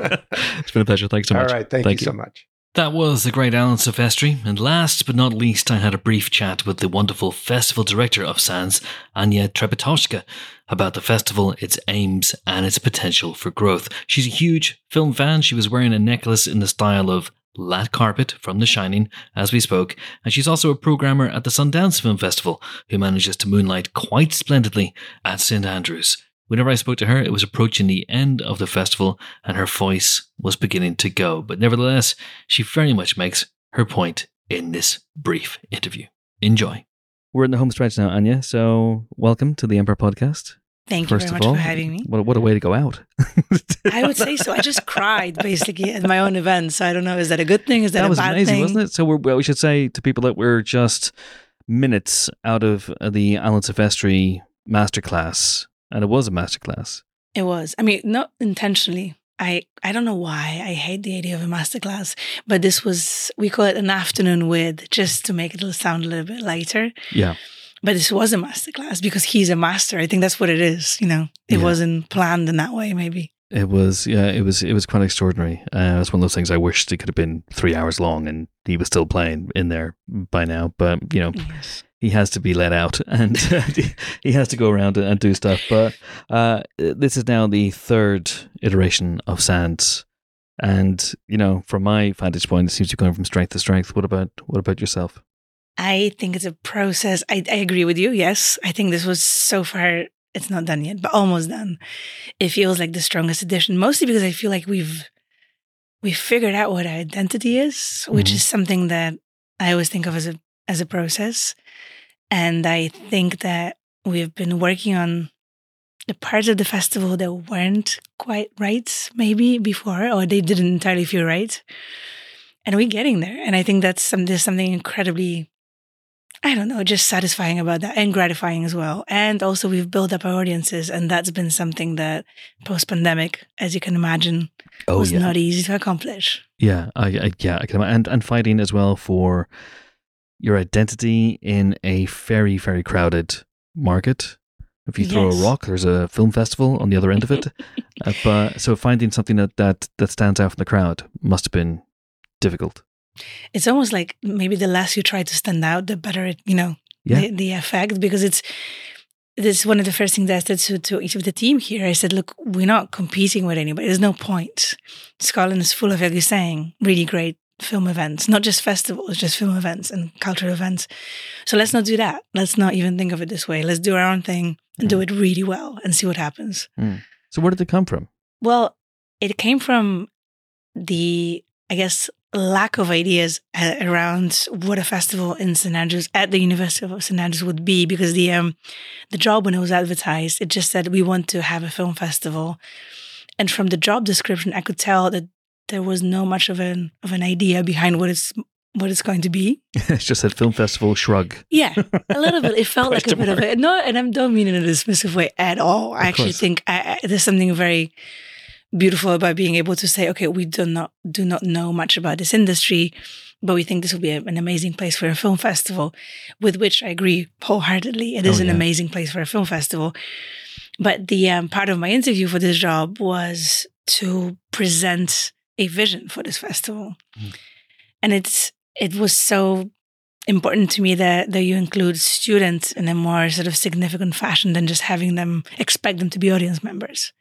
S5: It's been a pleasure. Thanks so
S10: All
S5: much.
S10: right, thank,
S5: Thank
S10: you
S5: you.
S10: so much.
S5: That was the great Alan Silvestri. And last but not least, I had a brief chat with the wonderful festival director of Sands, Anya Trepetoshka, about the festival, its aims, and its potential for growth. She's a huge film fan. She was wearing a necklace in the style of Lat Carpet from The Shining as we spoke, and she's also a programmer at the Sundance Film Festival who manages to moonlight quite splendidly at Saint Andrews. Whenever I spoke to her, it was approaching the end of the festival and her voice was beginning to go. But nevertheless, she very much makes her point in this brief interview. Enjoy. We're in the home stretch now, Anya, so welcome to the Empire Podcast.
S11: Thank you
S5: First
S11: very
S5: of
S11: much
S5: all,
S11: for having me.
S5: What, what a way to go out.
S11: I would say so. I just cried basically at my own event. So I don't know, is that a good thing? Is that,
S5: That
S11: a
S5: was
S11: bad
S5: amazing,
S11: thing?
S5: wasn't it? So we're, well, we should say to people that we're just minutes out of uh, the Alan Silvestri masterclass, and it was a masterclass.
S11: It was. I mean, not intentionally. I, I don't know why. I hate the idea of a masterclass, but this was, we call it an afternoon with, just to make it sound a little bit lighter.
S5: Yeah.
S11: But this was a masterclass because he's a master. I think that's what it is. You know, it
S5: Yeah.
S11: wasn't planned in that way, maybe.
S5: It was, yeah, it was, it was quite extraordinary. Uh, it's one of those things I wished it could have been three hours long, and he was still playing in there by now. But you know,
S11: Yes.
S5: he has to be let out, and he has to go around and do stuff. But uh, this is now the third iteration of Sands, and you know, from my vantage point, it seems to be going from strength to strength. What about, what about yourself?
S11: I think it's a process. I, I agree with you. Yes. I think this was so far, it's not done yet, but almost done. It feels like the strongest edition, mostly because I feel like we've we've figured out what our identity is, which
S5: Mhm.
S11: is something that I always think of as a as a process. And I think that we've been working on the parts of the festival that weren't quite right, maybe before, or they didn't entirely feel right. And we're getting there. And I think that's some, there's something incredibly, I don't know, just satisfying about that, and gratifying as well. And also we've built up our audiences, and that's been something that post-pandemic, as you can imagine,
S5: Oh,
S11: was
S5: yeah.
S11: not easy to accomplish.
S5: Yeah, I, I yeah, I can imagine. And and fighting as well for
S8: your identity in a very, very crowded market. If you throw
S11: Yes.
S8: a rock, there's a film festival on the other end of it. uh, but so finding something that, that that stands out from the crowd must have been difficult.
S11: It's almost like maybe the less you try to stand out, the better it, you know,
S8: Yeah.
S11: the, the effect, because it's, this is one of the first things I said to, to each of the team here. I said, look, we're not competing with anybody. There's no point. Scotland is full of, like you're saying, really great film events, not just festivals, just film events and cultural events. So let's not do that. Let's not even think of it this way. Let's do our own thing and do it really well and see what happens.
S8: Mm. So where did it come from?
S11: Well, it came from the, I guess, lack of ideas uh, around what a festival in Saint Andrews at the University of Saint Andrews would be, because the um, the job, when it was advertised, it just said we want to have a film festival, and from the job description, I could tell that there was no much of an of an idea behind what it's what it's going to be.
S8: It's just a film festival shrug.
S11: Yeah, a little bit. It felt like a bit of a no, and I don't mean it in a dismissive way at all. I actually
S8: course.
S11: think I, I, there's something very beautiful about being able to say, okay, we do not do not know much about this industry, but we think this will be a, an amazing place for a film festival, with which I agree wholeheartedly. It is
S8: Oh,
S11: an
S8: yeah.
S11: amazing place for a film festival. But the um, part of my interview for this job was to present a vision for this festival.
S8: Mm.
S11: And it's it was so important to me that, that you include students in a more sort of significant fashion than just having them, expect them to be audience members.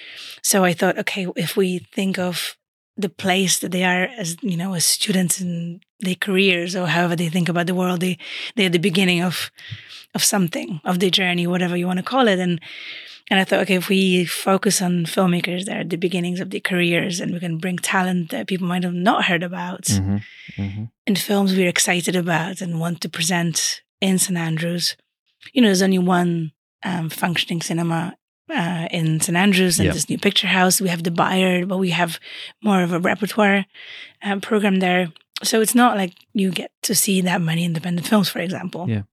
S11: So I thought, okay, if we think of the place that they are as, you know, as students in their careers, or however they think about the world, they, they're at the beginning of of something, of their journey, whatever you want to call it. And and I thought, okay, if we focus on filmmakers that are at the beginnings of their careers, and we can bring talent that people might have not heard about,
S8: Mm-hmm. Mm-hmm.
S11: and films we're excited about and want to present in Saint Andrews. You know, there's only one um, functioning cinema uh, in Saint Andrews, and
S8: Yeah.
S11: this new picture house. We have the Bayard, but we have more of a repertoire um, program there. So it's not like you get to see that many independent films, for example.
S8: Yeah.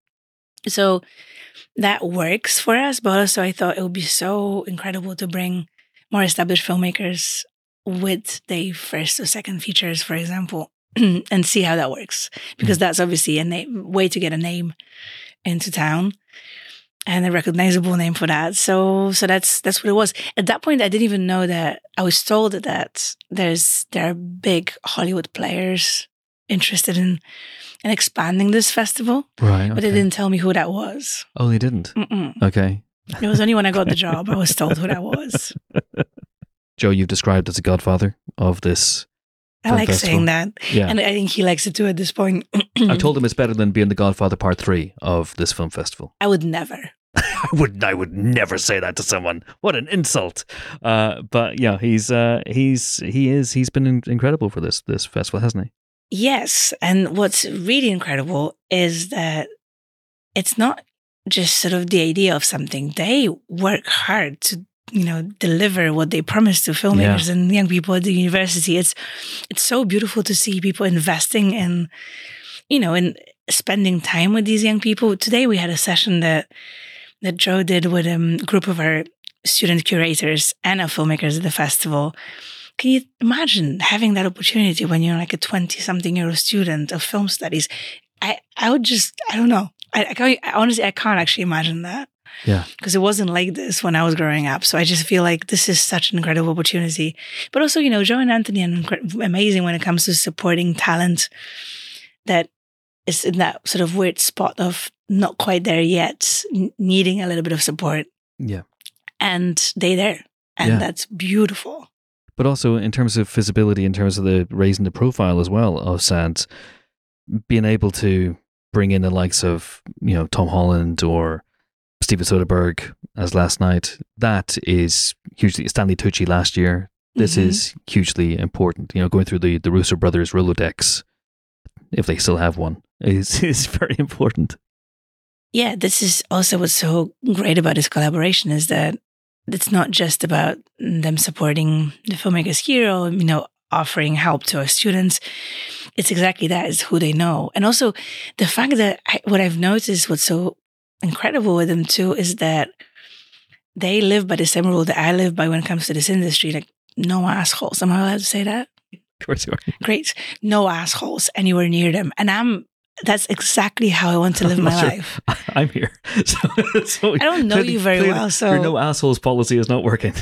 S11: So that works for us, but also I thought it would be so incredible to bring more established filmmakers with their first or second features, for example, and see how that works. Because that's obviously a na- way to get a name into town, and a recognizable name for that. So, so that's that's what it was. At that point, I didn't even know that. I was told that there's there are big Hollywood players interested in in expanding this festival,
S8: Right.
S11: but they
S8: okay.
S11: didn't tell me who that was.
S8: Oh, they didn't?
S11: Mm-mm.
S8: Okay.
S11: It was only when I got the job I was told who that was.
S8: Joe, you've described as a godfather of this.
S11: I
S8: film
S11: like
S8: festival.
S11: saying that,
S8: Yeah.
S11: and I think he likes it too at this point.
S8: I told him it's better than being the Godfather Part Three of this film festival.
S11: I would never.
S8: I would, I would never say that to someone. What an insult! Uh, but yeah, he's, uh, he's, he is, he's been in- incredible for this this festival, hasn't he?
S11: Yes, and what's really incredible is that it's not just sort of the idea of something. They work hard to, you know, deliver what they promise to filmmakers
S8: Yeah.
S11: and young people at the university. It's it's so beautiful to see people investing in, you know, in spending time with these young people. Today we had a session that that Joe did with a group of our student curators and our filmmakers at the festival. Can you imagine having that opportunity when you're like a twenty-something-year-old student of film studies? I, I would just, I don't know. I, I can't, I, honestly, I can't actually imagine that.
S8: Yeah.
S11: Because it wasn't like this when I was growing up. So I just feel like this is such an incredible opportunity. But also, you know, Joe and Anthony are incre- amazing when it comes to supporting talent that is in that sort of weird spot of not quite there yet, n- needing a little bit of support.
S8: Yeah.
S11: And they're there. And
S8: Yeah.
S11: that's beautiful.
S8: But also in terms of visibility, in terms of the raising the profile as well of Sands, being able to bring in the likes of, you know, Tom Holland or Steven Soderbergh as last night, that is hugely. Stanley Tucci last year. This
S11: Mhm.
S8: is hugely important. You know, going through the, the Russo brothers Rolodex, if they still have one, is is very important.
S11: Yeah, this is also what's so great about this collaboration is that it's not just about them supporting the filmmakers here or, you know, offering help to our students. It's exactly that, is who they know. And also the fact that I, what I've noticed, what's so incredible with them too, is that they live by the same rule that I live by when it comes to this industry. Like, no assholes. Am I allowed to say that?
S8: Of course you are.
S11: Great. No assholes anywhere near them. And I'm that's exactly how I want to live
S8: I'm
S11: my
S8: not sure.
S11: life.
S8: I'm here. So, so
S11: I don't know
S8: clearly-
S11: you very
S8: clearly
S11: well, so
S8: your no assholes policy is not working.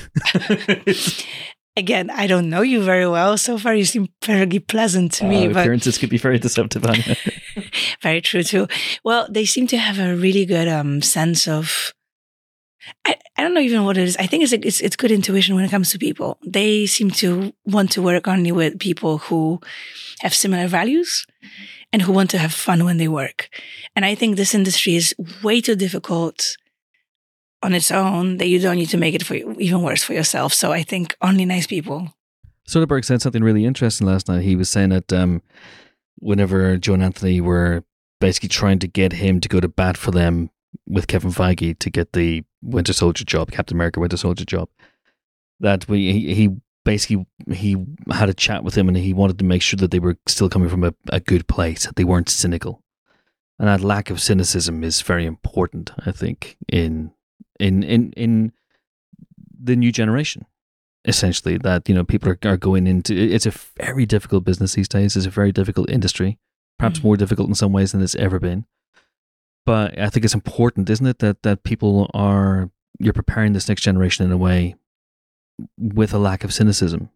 S11: again, I don't know you very well. So far, you seem very pleasant to me,
S8: Uh,
S11: but
S8: appearances could be very deceptive. Anya.
S11: very true too. Well, they seem to have a really good um, sense of. I, I don't know even what it is. I think it's, a, it's it's good intuition when it comes to people. They seem to want to work only with people who have similar values and who want to have fun when they work. And I think this industry is way too difficult on its own that you don't need to make it for you, even worse for yourself. So I think only nice people.
S8: Soderbergh said something really interesting last night. He was saying that um, whenever Joe and Anthony were basically trying to get him to go to bat for them with Kevin Feige to get the Winter Soldier job, Captain America Winter Soldier job, that we he, he basically he had a chat with him and he wanted to make sure that they were still coming from a, a good place, that they weren't cynical. And that lack of cynicism is very important, I think, in in in in the new generation. Essentially, that, you know, people are, are going into, it's a very difficult business these days. It's a very difficult industry, perhaps mm-hmm. more difficult in some ways than it's ever been. But I think it's important, isn't it, that that people are, you're preparing this next generation in a way with a lack of cynicism.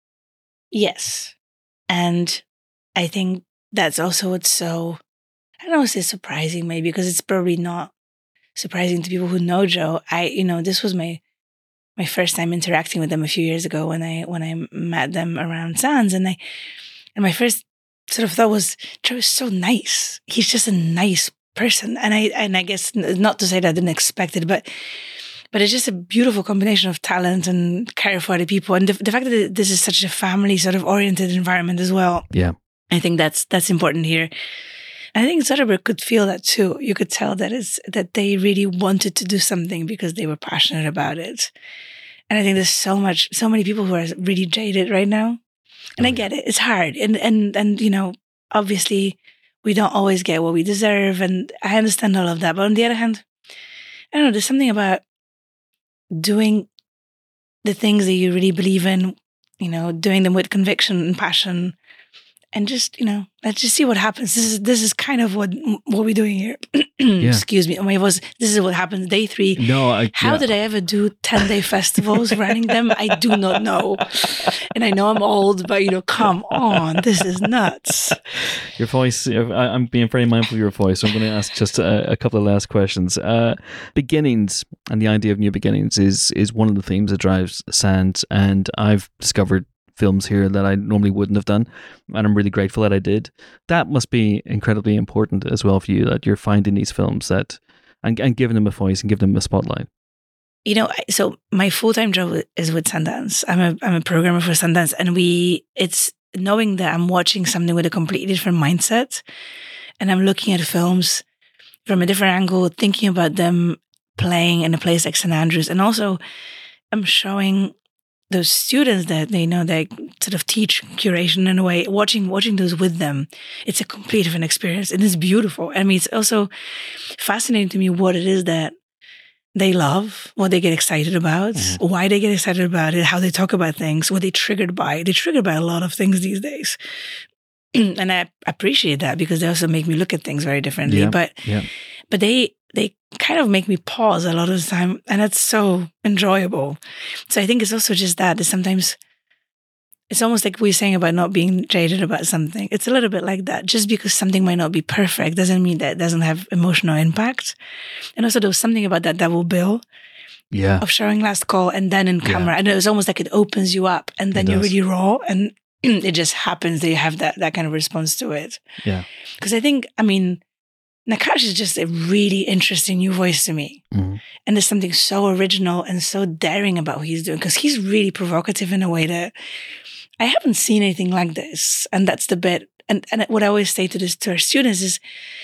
S11: Yes. And I think that's also what's so, I don't know if it's surprising maybe, because it's probably not surprising to people who know Joe. I, you know, this was my my first time interacting with them a few years ago when I when I met them around Sands, and I and my first sort of thought was, Joe is so nice. He's just a nice person, and I and I guess not to say that I didn't expect it, but but it's just a beautiful combination of talent and care for other people, and the, the fact that this is such a family sort of oriented environment as well.
S8: Yeah,
S11: I think that's that's important here. And I think Soderbergh could feel that too. You could tell that it's that they really wanted to do something because they were passionate about it. And I think there's so much, so many people who are really jaded right now. And I get it. It's hard. And, and, and, you know, obviously we don't always get what we deserve. And I understand all of that. But on the other hand, I don't know, there's something about doing the things that you really believe in, you know, doing them with conviction and passion. And just, you know, let's just see what happens. This is this is kind of what what we're doing here.
S8: Yeah.
S11: Excuse me. My voice. This is what happens. Day three.
S8: No, I,
S11: How
S8: yeah.
S11: did I ever do ten day festivals running them? I do not know. And I know I'm old, but you know, come on, this is nuts.
S8: Your voice. I, I'm being very mindful of your voice. So I'm going to ask just a, a couple of last questions. Uh, beginnings and the idea of new beginnings is is one of the themes that drives Sands, and I've discovered films here that I normally wouldn't have done, and I'm really grateful that I did. That must be incredibly important as well for you, that you're finding these films that and, and giving them a voice and giving them a spotlight.
S11: You know, so my full-time job is with Sundance. I'm a I'm a programmer for Sundance, and we it's knowing that I'm watching something with a completely different mindset, and I'm looking at films from a different angle, thinking about them playing in a place like Saint Andrews, and also I'm showing those students that they know they sort of teach curation in a way, watching watching those with them, it's a complete different experience. And it's beautiful. I mean, it's also fascinating to me what it is that they love, what they get excited about, mm-hmm. why they get excited about it, how they talk about things, what they triggered by. They're triggered by a lot of things these days. And I appreciate that because they also make me look at things very differently.
S8: Yeah,
S11: but
S8: yeah.
S11: but they they kind of make me pause a lot of the time, and that's so enjoyable. So I think it's also just that, that sometimes it's almost like we were saying about not being jaded about something. It's a little bit like that. Just because something might not be perfect doesn't mean that it doesn't have emotional impact. And also there was something about that double bill
S8: yeah.
S11: of showing Last Call and then in camera.
S8: Yeah.
S11: And it was almost like it opens you up, and then you're really raw, and it just happens that you have that, that kind of response to it.
S8: Yeah.
S11: Because I think, I mean, Nakkaj is just a really interesting new voice to me. Mm-hmm. And there's something so original and so daring about what he's doing, because he's really provocative in a way that I haven't seen anything like this. And that's the bit. And, and what I always say to this to our students is,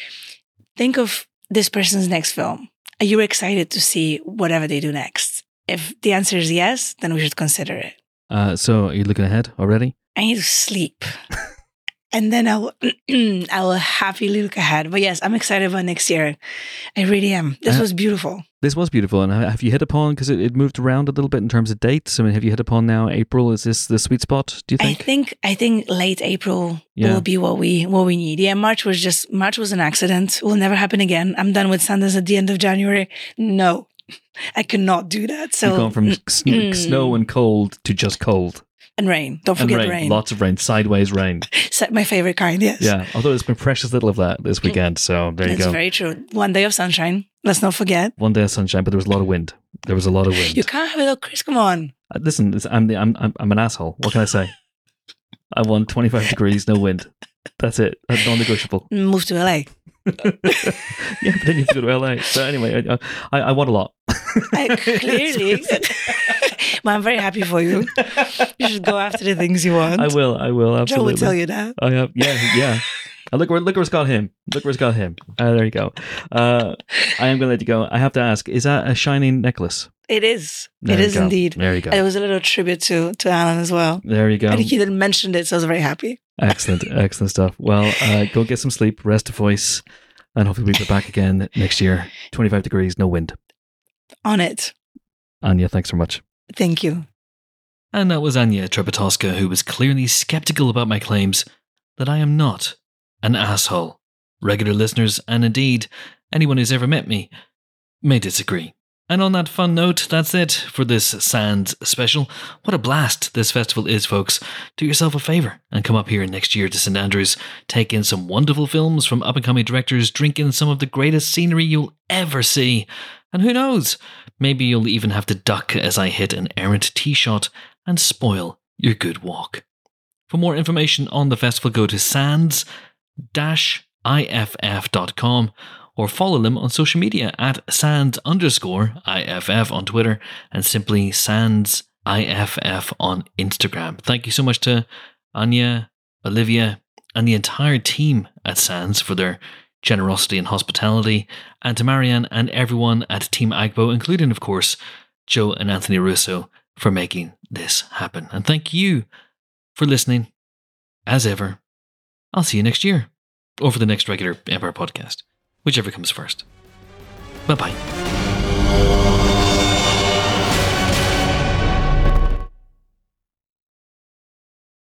S11: think of this person's next film. Are you excited to see whatever they do next? If the answer is yes, then we should consider it.
S8: Uh, so are you looking ahead already?
S11: I need to sleep. and then I'll I'll happily look ahead. But yes, I'm excited about next year. I really am. This
S8: Uh,
S11: was beautiful.
S8: This was beautiful. And have you hit upon, because it, it moved around a little bit in terms of dates? I mean, have you hit upon now April? Is this the sweet spot, do you think?
S11: I think I think late April
S8: Yeah.
S11: will be what we what we need. Yeah, March was just March was an accident. Will never happen again. I'm done with Sundance at the end of January. No, I cannot do that. So
S8: You've gone from sn-
S11: mm.
S8: snow and cold to just cold.
S11: and rain. Don't
S8: And
S11: forget
S8: rain.
S11: rain.
S8: Lots of rain. Sideways rain.
S11: So- My favorite kind. Yes.
S8: Yeah. Although there's been precious little of that this weekend. So there you
S11: That's
S8: go.
S11: very true. One day of sunshine. Let's not forget.
S8: One day of sunshine, but there was a lot of wind. There was a lot of wind.
S11: You can't have it all, Chris. Come on.
S8: Uh, Listen, it's- I'm, the, I'm I'm I'm an asshole. What can I say? I want twenty-five degrees, no wind. That's it. That's non-negotiable.
S11: Move to L A.
S8: Yeah, but then you have to go to L A. So anyway, I I, I want a lot.
S11: I, clearly. But I'm very happy for you. You should go after the things you want.
S8: I will. I will.
S11: Joe
S8: Absolutely.
S11: would tell you that.
S8: I have. Yeah. Yeah. Uh, look where look where it's got him. Look where it's got him. Uh, there you go. Uh, I am going to let you go. I have to ask: is that a shining necklace?
S11: It is.
S8: There
S11: it
S8: you
S11: is
S8: go.
S11: indeed.
S8: There you go.
S11: It was a little tribute to, to Alan as well.
S8: There you go.
S11: I think he didn't mention it, so I was very happy.
S8: Excellent. Excellent stuff. Well, uh, go get some sleep, rest a voice, and hopefully we'll be back again next year. twenty-five degrees, no wind.
S11: On it.
S8: Anya, thanks so much.
S11: Thank you.
S5: And that was Anya Trepetoska, who was clearly skeptical about my claims that I am not an asshole. Regular listeners, and indeed anyone who's ever met me, may disagree. And on that fun note, that's it for this Sands special. What a blast this festival is, folks. Do yourself a favour and come up here next year to Saint Andrews, take in some wonderful films from up-and-coming directors, drink in some of the greatest scenery you'll ever see. And who knows, maybe you'll even have to duck as I hit an errant tee shot and spoil your good walk. For more information on the festival, go to sands dash I F F dot com or follow them on social media at sands underscore I F F on Twitter and simply sands I F F on Instagram. Thank you so much to Anya, Olivia, and the entire team at Sands for their generosity and hospitality, and to Marianne and everyone at Team Agbo, including, of course, Joe and Anthony Russo, for making this happen. And thank you for listening. As ever, I'll see you next year, or for the next regular Empire podcast, whichever comes first. Bye-bye.